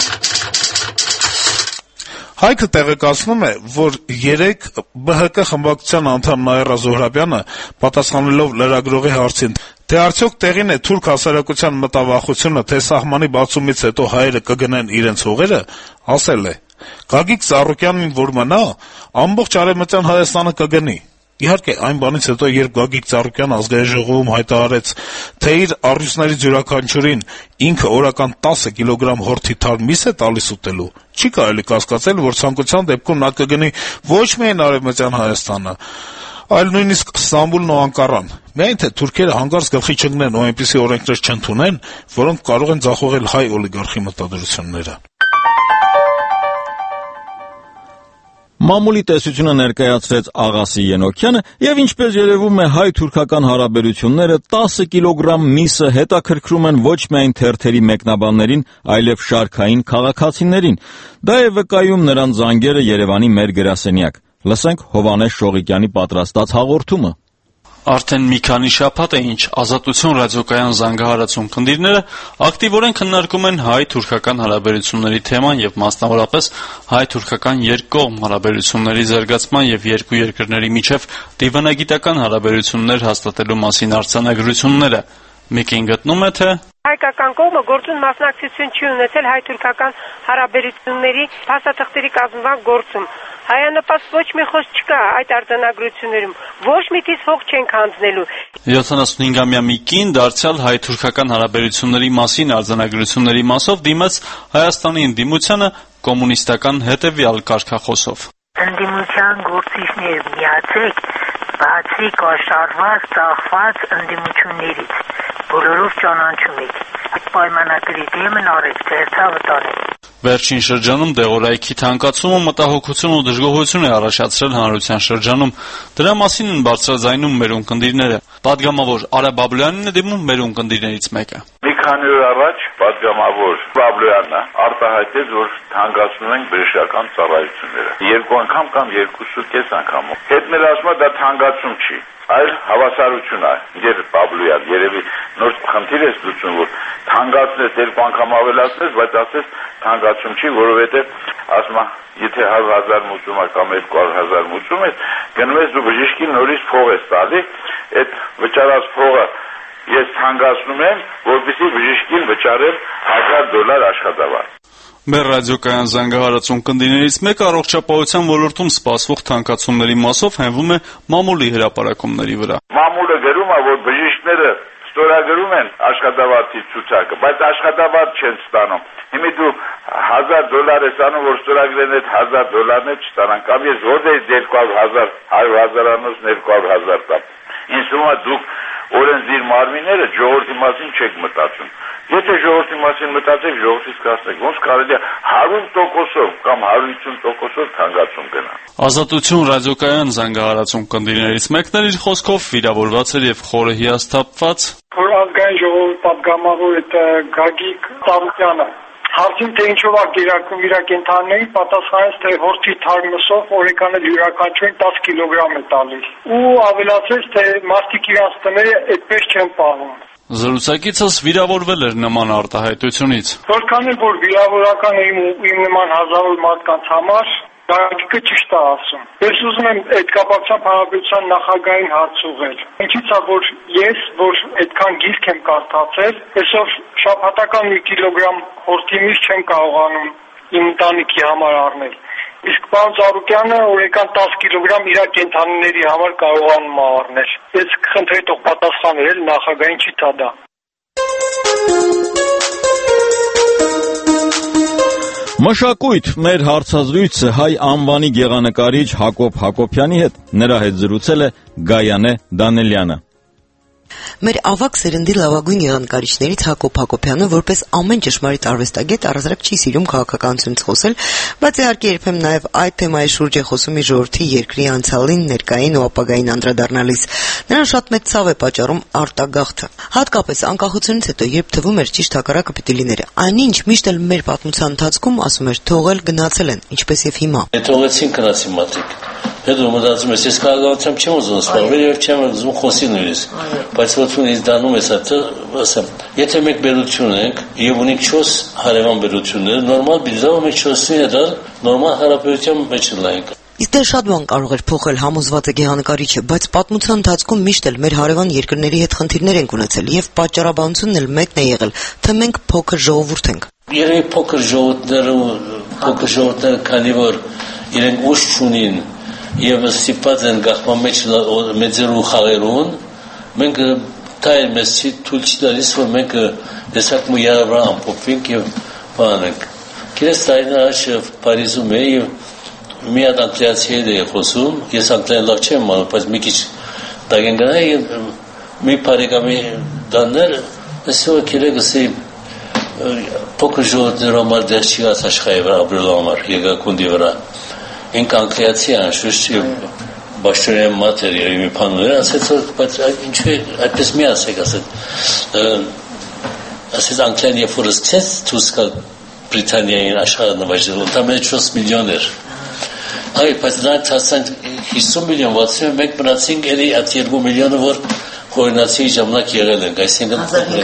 Հայքը տեղեկացնում է, որ 3 ԲՀԿ խմբակցության անդամ Նաիրա Զոհրաբյանը պատասխանելով լրագրողի հարցին, թե արդյոք տեղին է թուրք հասարակության մտավախությունը, թե սահմանի բացումից հետո հայերը կգնեն իրենց հողերը, ասել է. Գագիկ Ծառուկյանին որ մնա, ամբողջ արևմտյան Հայաստանը կգնի։ Իհարկե, այն բանից հետո, երբ Գագիկ Ծառուկյանը ազգային ժողովում հայտարարեց, թե իր առյուծներից յուրաքանչյուրին ինքը օրական 10 կիլոգրամ հորթի թարմ միս է տալիս ուտելու, չի կարելի կասկածել, որ ցանկության դեպքում նա կգնի ոչ միայն արևմտյան Հայաստանը, այլ նույնիսկ Ստամբուլն ու Անկարան։ Միայն թե թուրքերը հանկարծ գլխի չընկնեն ու այնպիսի օրենքներ չընդունեն, որոնք կարող են ձախողել հայ օլիգարխի մտադրությունները։ Մամուլի տեսությունը ներկայացրեց Աղասի Ենոքյանը եւ ինչպես երևում է հայ-թուրքական հարաբերությունները 10 կիլոգրամ միսը հետաքրքրում են ոչ միայն թերթերի մեկնաբաններին, այլև շարքային քաղաքացիներին։ Դա է վկայում նրանց զանգերը Երևանի մեր գրասենյակ։ Լսենք Հովհաննես Շողիկյանի պատրաստած հաղորդումը։ Արդեն մի քանի շաբաթ է ինչ Ազատություն ռադիոկայան զանգահարացում խնդիրները ակտիվորեն քննարկում են հայ-թուրքական հարաբերությունների թեման եւ մասնավորապես հայ-թուրքական երկկողմ հարաբերությունների զարգացման եւ երկու երկրների միջև դիվանագիտական հարաբերություններ հաստատելու մասին արձանագրությունները։ Մեկին գտնում է, թե հայկական կողմը գործուն մասնակցություն չի ունեցել հայ-թուրքական հարաբերությունների փաստաթղթերի կազմման գործում։ Հայանպաստ ոչ մի խոսք չկա այդ արձանագրություններում, ոչ մի տիս հող չենք հանձնելու։ 75-ամյա մի կին դարձյալ հայ-թուրքական հարաբերությունների մասին արձանագրությունների մասով դիմաց Հայաստանի ընդդիմությանը կոմունիստական հետևյալ կարգախոսով. Ընդդիմության գործիչներ միացեք, բացի կաշառված, ծախված ընդդիմություններից, բոլորով ճանաչում եք, այդ պայմանագրի դեմն արեք, ձերցավը տանեք։ Վերջին շրջանում դեղորայքի թանկացումը մտահոգություն ու դժգոհություն է առաջացրել հանրության շրջանում։ Դրա մասին են բարձրաձայնում մեր ունկնդիրները։ Պատգամավոր Արա Բաբլոյանին է դիմում մեր ունկնդիրներից մեկը։ Մի քանի օր առաջ պատգամավոր Բաբլոյանը արտահայտեց, որ թանկացնում են բժշկական ծառայությունները։ 2 անգամ կամ 2.5 անգամ։ Հետներ ասում է դա թանկացում չի, այլ հավասարություն է։ Երբ Բաբլոյան երևի նոր խնդիր է ստուգում, որ թանկացնես 2 անգամ ավելացնես, բայց ասես թանկացում չի, որովհետև ասում է, եթե 100,000 մուծում է կամ 200,000 մուծում ես, գնում ես դու բժշկին նորից փող ես տալի, այդ վճարած փողը ես թանկացնում եմ, որպեսզի բժշկին վճարեմ $1,000 աշխատավարձ։ Մեր ռադիոկայան զանգահարացում կնդիներից մեկը առողջապահության ոլորտում սպասվող թանկացումների մասով հենվում է մամուլի հրապարակումների վրա։ Մամուլը գրում է, որ բժիշկները ստորագրում են աշխատավարձի ցուցակը, բայց աշխատավարձ չեն ստանում։ Հիմա դու $1,000 ես անում, որ ստորագրեն այդ $1,000-ն չստանան, կամ ես որդեից 200,000, 100,000-անոց 200,000 տամ։ Ինձ թվում է դուք օրենսդիր մարմինները ժողովրդի մասին չեք մտածում։ Եթե ժողովրդի մասին մտածեք, ժողովրդից կասեք, ոնց կարելի է 100% կամ 150% թանկացում գնա։ Ազատություն ռադիոկայան զանգահարացում կնդիրներից մեկն էր իր խոսքով վիրավորված էր եւ խորը հիասթափված։ Որ ազգային ժողովի պատգամավոր Գագիկ Ծառուկյանը հարցին թե ինչով է գերակում իր կենթանիներին, պատասխանեց, թե հորթի թարմսով օրեկանը յուրաքանչյուրին 10 կիլոգրամ է տալիս։ Ու ավելացրեց, թե մարդիկ իրանց տները այդպես չեն պահում։ Զրուցակիցս վիրավորվել էր նման արտահայտությունից։ Որքան էլ որ վիրավորական է իմ նման հազարավոր մարդկանց համար, Գագիկը ճիշտ է ասում։ Ես ուզում եմ այդ կապակցությամբ հանրապետության նախագահին հարց ուղղել։ Ինչի՞ց է որ ես, որ այդքան գիրք եմ կարդացել, այսօր շաբաթական 1 կիլոգրամ հորթի միս չեմ կարողանում իմ ընտանիքի համար առնել։ Իսկ պարոն Ծառուկյանը օրական 10 կիլոգրամ իր կենթանիների համար կարողանում է առնել։ Ես կխնդրեի թող պատասխանել նախագահին չի թա դա։ Մշակույթ մեր հարցազրույցը հայ անվանի գեղանկարիչ Հակոբ Հակոբյանի հետ, նրա հետ զրուցել է Գայանե Դանելյանը։ Մեր ավագ սերնդի լավագույն եղանկարիչներից Հակոբ Հակոբյանը որպես ամեն ճշմարիտ արվեստագետ առհասարակ չի սիրում քաղաքականությունից խոսել, բայց իհարկե երբեմն նաև այդ թեմայի շուրջ է խոսում իր ժողովրդի երկրի անցյալին, ներկային ու ապագային անդրադառնալիս։ Նրան շատ մեծ ցավ է պատճառում արտագաղթը։ Հատկապես անկախությունից հետո, երբ թվում էր ճիշտ հակառակը պիտի լիներ։ Այնինչ միշտ էլ մեր պատմության ընթացքում ասում էր թողել գնացել են, ինչպես եւ հիմա։ Թողեցին գնացին մատիկ։ Հետո մտածում ես քաղաքականությամբ չեմ ուզում զբաղվել եւ չեմ ուզում խոսել նույնիսկ, բայց ոտուն ինձ դառնում է ասեմ, եթե մենք բերություն ենք եւ ունենք 4 հարևան բերություններ, նորմալ բիզնեսը մենք 4-ին է դալ նորմալ հարաբերության մեջ լայնք։ Իսկ դեռ շատ բան կարող էր փոխել, համոզված է գեղանկարիչը, բայց պատմության ընթացքում միշտ էլ մեր հարևան երկրների հետ խնդիրներ ենք ունեցել եւ պատճառաբանությունն էլ մեկն է եղել, թե մենք փոքր ժողովուրդ ենք։ Երևի փոքր ժողովուրդները, քանի որ իրենք ուժ չունին եւ ստիպված են գաղման մեջ մեծերու խաղերուն, մենք տայր մեզ թույլ չի տալիս, որ մենք դեսակ մի երավրա ամփոփենք եւ բանենք։ Քերես տայրն աշ Փարիզում է եւ մի հատ անգլիացի հետ է խոսում, ես անգլիան լավ չեմ մանում, բայց մի քիչ դագեն գնա եւ մի բարեկամի դաններ, այսօր քերեգսի փոքր ժողովուրդներով մար դեր չի աշխարհի վրա ապրելու համար եկակունդի վրա։ Ինք անգլիացի անշուշտ եւ Բաշտոնյան մատեր եւ մի բաներ ասեց, բայց ինչու այդպես մի ասեք, ասեց Անգլիան երբ որ սկսեց ցուսկա Բրիտանիային աշխարհը նվաճել, դա մեր 4 միլիոն էր։ Այ բայց նրանք հասան 50 միլիոն, 61 մնացին էլի այդ 2 միլիոնը, որ խորնացի ժամանակ եղել են, այսինքն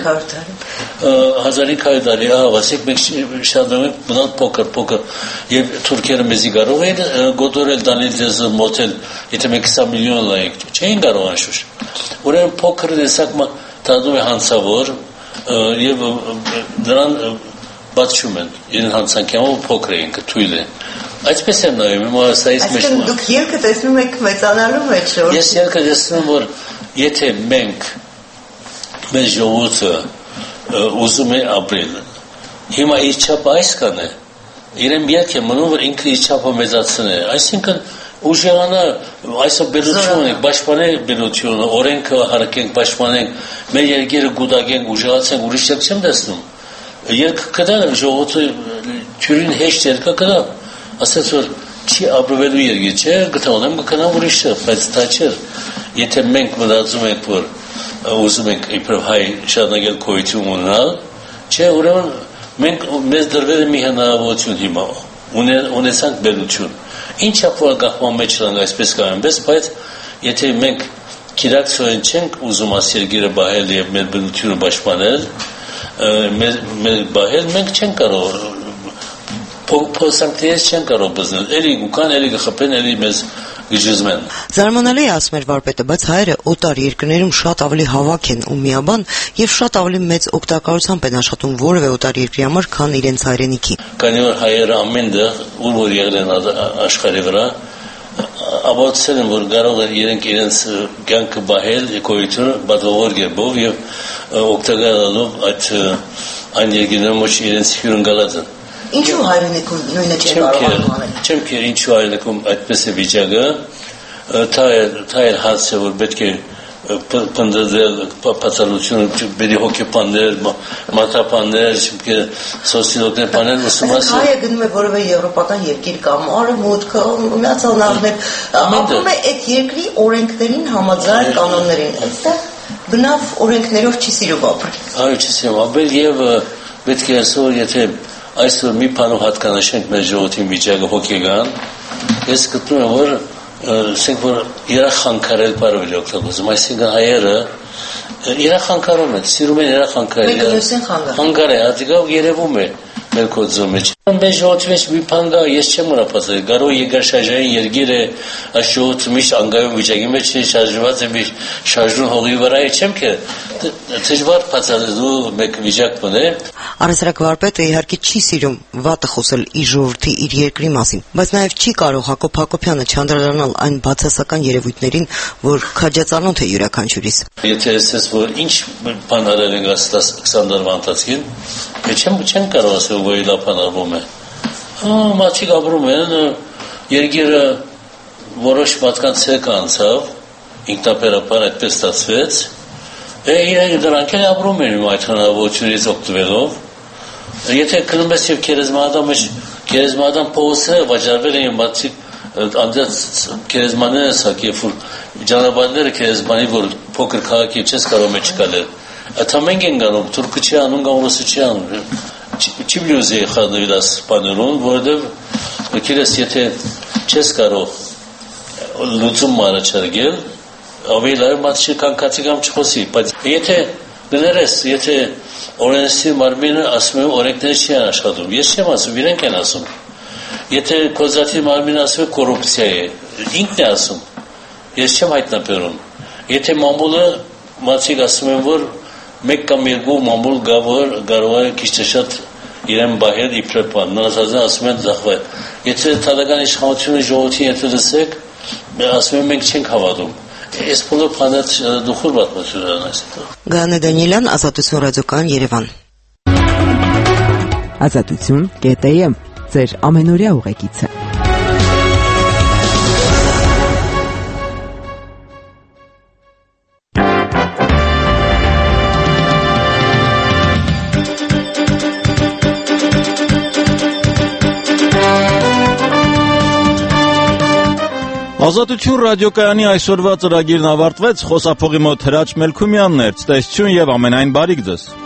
1500 տարի, ասեք մենք շարունակում ենք մնալ փոքր եւ թուրքերը մեզի կարող են գոտորել դանել դեզ մոթել, եթե մենք 20 միլիոն լայք չէին կարող անշուշտ։ Ուրեմն փոքր դեսակ դառնում է հանցավոր եւ նրան բացում են իրեն հանցանքյամով փոքր են թույլ է։ Այսպես եմ նայում, ասայից մեջ։ Այսինքն դուք ելքը տեսնում եք մեծանալու մեջ, որ ես ելքը տեսնում որ եթե մենք մեր ժողովուրդը ուզում է ապրել, հիմա իր չափը այս կան է, իրեն ելք է մնում, որ ինքը իր չափը մեծացնե, այսինքն ուժեղանա այսօր բերությունը, պաշտպանել բերությունը, օրենքը հարգենք, պաշտպանենք, մեր երկիրը գուտակենք, ուժեղացենք, ուրիշ ելք չեմ տեսնում։ Ելքը կդան ժողովուրդը ճյուրին հեշտ ելքը կդա, ասած որ չի ապրվելու երկիր չէ, գտնեմ կգնամ ուրիշ, բայց դա չէ։ Եթե մենք մտածում ենք, որ ուզում ենք իբրև հայ շարունակել գոյություն ունենալ, չէ, ուրեմն մենք մեզ դրվել է մի հնարավորություն հիմա, ունեցանք բերություն։ Ինչ ապոր գաղման մեջ լանք այսպես կայնպես, բայց եթե մենք կիրակցորեն չենք ուզում աս երկիրը բահել եւ մեր բերությունը պաշտպանել, մեր բահել մենք չենք կարող փոսանքից չեն կարող բզնել, էլի գուկան, էլի գխփեն, էլի մեզ գժզմեն։ Զարմանալի է, ասում էր վարպետը, բայց հայերը օտար երկրներում շատ ավելի հավաք են ու միաբան եւ շատ ավելի մեծ օգտակարությամբ են աշխատում որևէ օտար երկրի համար, քան իրենց հայրենիքի։ Քանի որ հայերը ամենտեղ ուր որ եղել են աշխարհի վրա, ապացուցել են, որ կարող են իրենց կյանքը բահել գոյությունը բադվոր գերբով եւ օգտակարելով այդ այն երկրներում ոչ իրենց հյուրընկալած են։ Ինչու հայրենիքում նույնը չեն կարող անել։ Չեմ քեր ինչու հայրենիքում այդպես է վիճակը, դա է հարցը, որ պետք է պնդել պատասխանությունը բերի հոգեբաններ, մատապաններ, սոցիոլոգներ, բաներ ուսումնասիրել։ Հայը գնում է որևէ եվրոպական երկիր կամ արևմուտքը, միացյալ նահանգներ, ապրում է այդ երկրի օրենքներին համաձայն կանոններին։ Այստեղ բնավ օրենքներով չի սիրում ապրել։ Այո, չի սիրում ապրել եւ պետք է ասել, եթե այսօր մի բանով հատկանշենք մեր ժողովրդի վիճակը հոգեգան, ես գտնում եմ, որ ասենք որ երախանքարել բարվել օգտագործում, այսինքն հայերը երախանքարում են, սիրում են երախանքարել։ Մեկը մյուսին խանգարում։ Խանգարել, ադիգավ երևում է մեր կոծում մեջ։ Մեր ժողովրդի մեջ մի բան կա, ես չեմ մոռացել, գարո երկրաշարժային երկիր է, այս ժողովուրդը միշտ անգայում վիճակի մեջ է, շարժված է միշտ շարժուն հողի վրա է, չեմ թե դժվար բացատրելու մեկ վիճակ բնե։ Առհասարակ վարպետը իհարկե չի սիրում վատը խոսել իր ժողովրդի, իր երկրի մասին, բայց նաև չի կարող Հակոբ Հակոբյանը չանդրադառնալ այն բացասական երևույթներին, որ քաջածանոթ է յուրաքանչյուրիս։ Եթե ասես որ ինչ բան արել են 10-20 տարվա ընթացքին, չեմ կարող ասել որ դա բան արվում է։ Մարդիկ ապրում են, երկիրը որոշ մարդկանց ցեք անցավ, ինքնաբերաբար այդպես ստացվեց, Իրենք դրանք էլ ապրում են այդ հնարավորությունից օգտվելով։ Եթե գնում ես եւ քերեզմանադան փողոցը վաճառվել են մարդիկ անդած քերեզմանները սակեֆ ճանապարհները քերեզմանի որ փոքր քաղաքի չես կարող մեջ գալել։ Աթա մենք են գանում թուրքը չի անում կամ ռուսը չի անում։ Չի բլյուզի խանդվիլաս բանորուն որովհետեւ քերես եթե չես կարող լուծում առաջարկել ավելի լավ մարդիկ կանգացի կամ չխոսի բայց եթե գներես եթե օրենսի մարմինը ասում է օրենքները չի աշխատում ես չեմ ասում իրենք են ասում եթե կոզատի մարմինը ասում է կոռուպցիա է ինքն է ասում ես չեմ հայտնաբերում եթե մամուլը մարդիկ ասում են որ մեկ կամ երկու մամուլ գավոր կարող է քիչ շատ իրեն բահել իբրև բան նրանց ասում են զախվել եթե թադական իշխանությունը ժողովրդի եթե լսեք ասում են մենք չենք հավատում Ես բոլոր բաներ դուխուր պատմությունն այս։ Գանե Դանիելյան, Ազատություն ռադիոկայան Երևան։ Ազատություն.am ձեր ամենօրյա ուղեկիցը։ Ազատություն ռադիոկայանի այսօրվա ծրագիրն ավարտվեց, խոսափողի մոտ Հրաչ Մելքումյանն էր, ցտեսություն եւ ամենայն բարիք ձեզ։